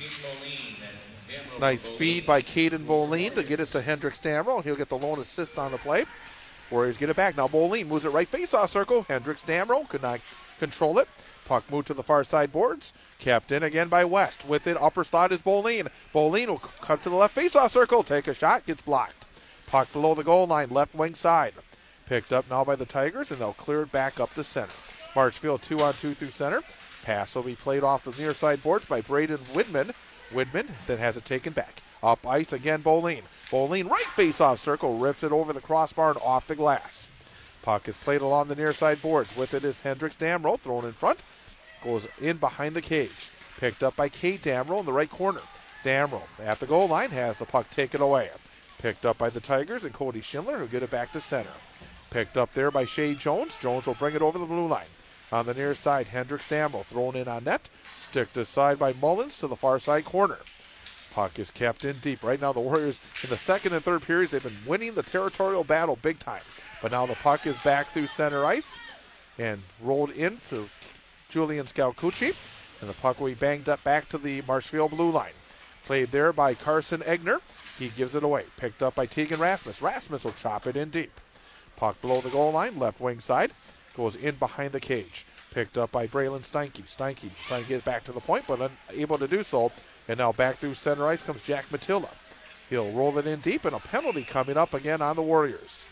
Speaker 8: Nice feed by Caden Boulain to get it to Hendricks Damro. He'll get the lone assist on the play. Warriors get it back. Now Boulain moves it right face-off circle. Hendricks Damro could not control it. Puck moved to the far side boards. Kept in again by West. With it, upper slot is Boulain. Boulain will cut to the left face-off circle. Take a shot, gets blocked. Puck below the goal line, left wing side. Picked up now by the Tigers, and they'll clear it back up to center. Marshfield two on two through center. Pass will be played off the near side boards by Braden Widman. Widman then has it taken back. Up ice again, Boulain. Boulain right face-off circle, rips it over the crossbar and off the glass. Puck is played along the near side boards. With it is Hendricks Damro, thrown in front. Goes in behind the cage. Picked up by Kate Damro in the right corner. Damro at the goal line has the puck taken away. Picked up by the Tigers and Cody Schindler, who'll get it back to center. Picked up there by Shea Jones. Jones will bring it over the blue line. On the near side, Hendricks Damro thrown in on net. Sticked aside by Mullins to the far side corner. Puck is kept in deep. Right now the Warriors in the second and third periods, they've been winning the territorial battle big time. But now the puck is back through center ice and rolled into Julian Scalcucci. And the puck will be banged up back to the Marshfield blue line. Played there by Carson Egner. He gives it away. Picked up by Tegan Rasmus. Rasmus will chop it in deep. Puck below the goal line, left wing side. Goes in behind the cage. Picked up by Braylon Steinke. Steinke trying to get it back to the point, but unable to do so. And now back through center ice comes Jack Matilda. He'll roll it in deep, and a penalty coming up again on the Warriors.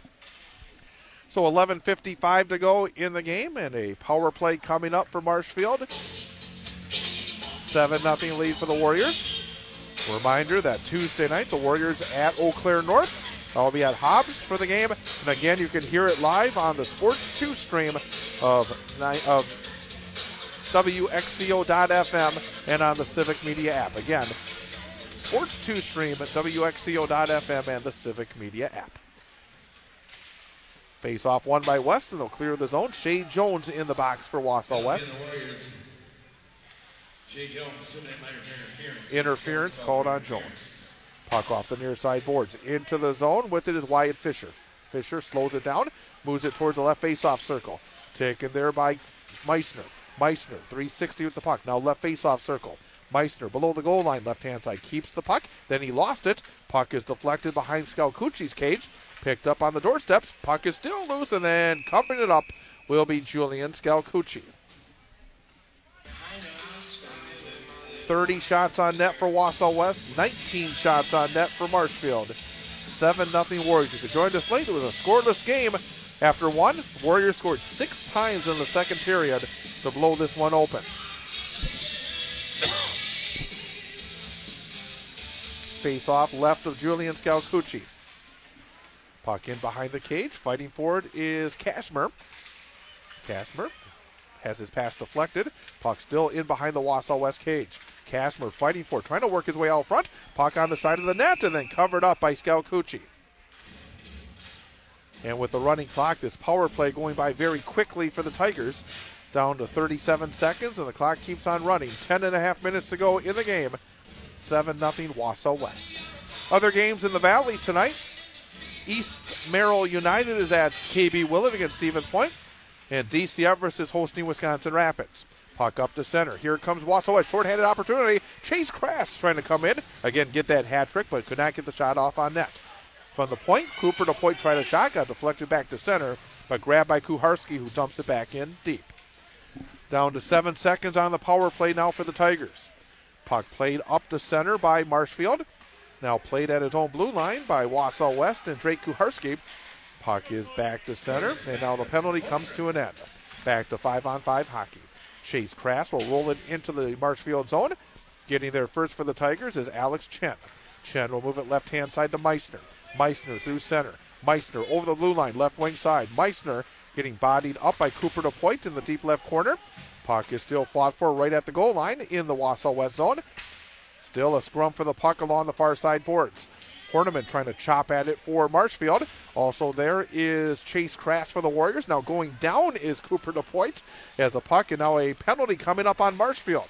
Speaker 8: So eleven fifty-five to go in the game, and a power play coming up for Marshfield. seven nothing lead for the Warriors. Reminder that Tuesday night, the Warriors at Eau Claire North. I'll be at Hobbs for the game. And again, you can hear it live on the Sports two stream of, of W X C O dot F M and on the Civic Media app. Again, Sports two stream at W X C O dot F M and the Civic Media app. Face off one by West, and they'll clear the zone. Shea Jones in the box for Wausau West.
Speaker 11: Shea Jones, two-minute minor interference.
Speaker 8: Interference called on Jones. Puck off the near side boards. Into the zone. With it is Wyatt Fisher. Fisher slows it down, moves it towards the left face-off circle. Taken there by Meissner. Meissner, three sixty with the puck. Now left face-off circle. Meissner below the goal line, left-hand side. Keeps the puck. Then he lost it. Puck is deflected behind Scalcucci's cage. Picked up on the doorsteps. Puck is still loose, and then covering it up will be Julian Scalcucci. thirty shots on net for Wausau West, nineteen shots on net for Marshfield. seven nothing Warriors. If you joined us late, it was a scoreless game. After one, Warriors scored six times in the second period to blow this one open. Face off left of Julian Scalcucci. Puck in behind the cage. Fighting for it is Cashmer. Cashmer has his pass deflected. Puck still in behind the Wausau West cage. Cashmer fighting for it, trying to work his way out front. Puck on the side of the net and then covered up by Scalcucci. And with the running clock, this power play going by very quickly for the Tigers. down to thirty-seven seconds, and the clock keeps on running. Ten and a half minutes to go in the game. seven nothing Wausau West. Other games in the Valley tonight. East Merrill United is at K B Willett against Stevens Point, and D C Everest is hosting Wisconsin Rapids. Puck up to center. Here comes Wausau West. Short-handed opportunity. Chase Crass trying to come in. Again, get that hat trick, but could not get the shot off on net. From the point, Cooper to point tried a shot, got deflected back to center, but grabbed by Kuharski, who dumps it back in deep. Down to seven seconds on the power play now for the Tigers. Puck played up to center by Marshfield. Now played at his own blue line by Wausau West and Drake Kuharski. Puck is back to center, and now the penalty comes to an end. Back to five-on-five hockey. Chase Crass will roll it into the Marshfield zone. Getting there first for the Tigers is Alex Chen. Chen will move it left-hand side to Meissner. Meissner through center. Meissner over the blue line, left wing side. Meissner getting bodied up by Cooper DePoint in the deep left corner. Puck is still fought for right at the goal line in the Wausau West zone. Still a scrum for the puck along the far side boards. Horniman trying to chop at it for Marshfield. Also there is Chase Crass for the Warriors. Now going down is Cooper DePoint as the puck, and now a penalty coming up on Marshfield.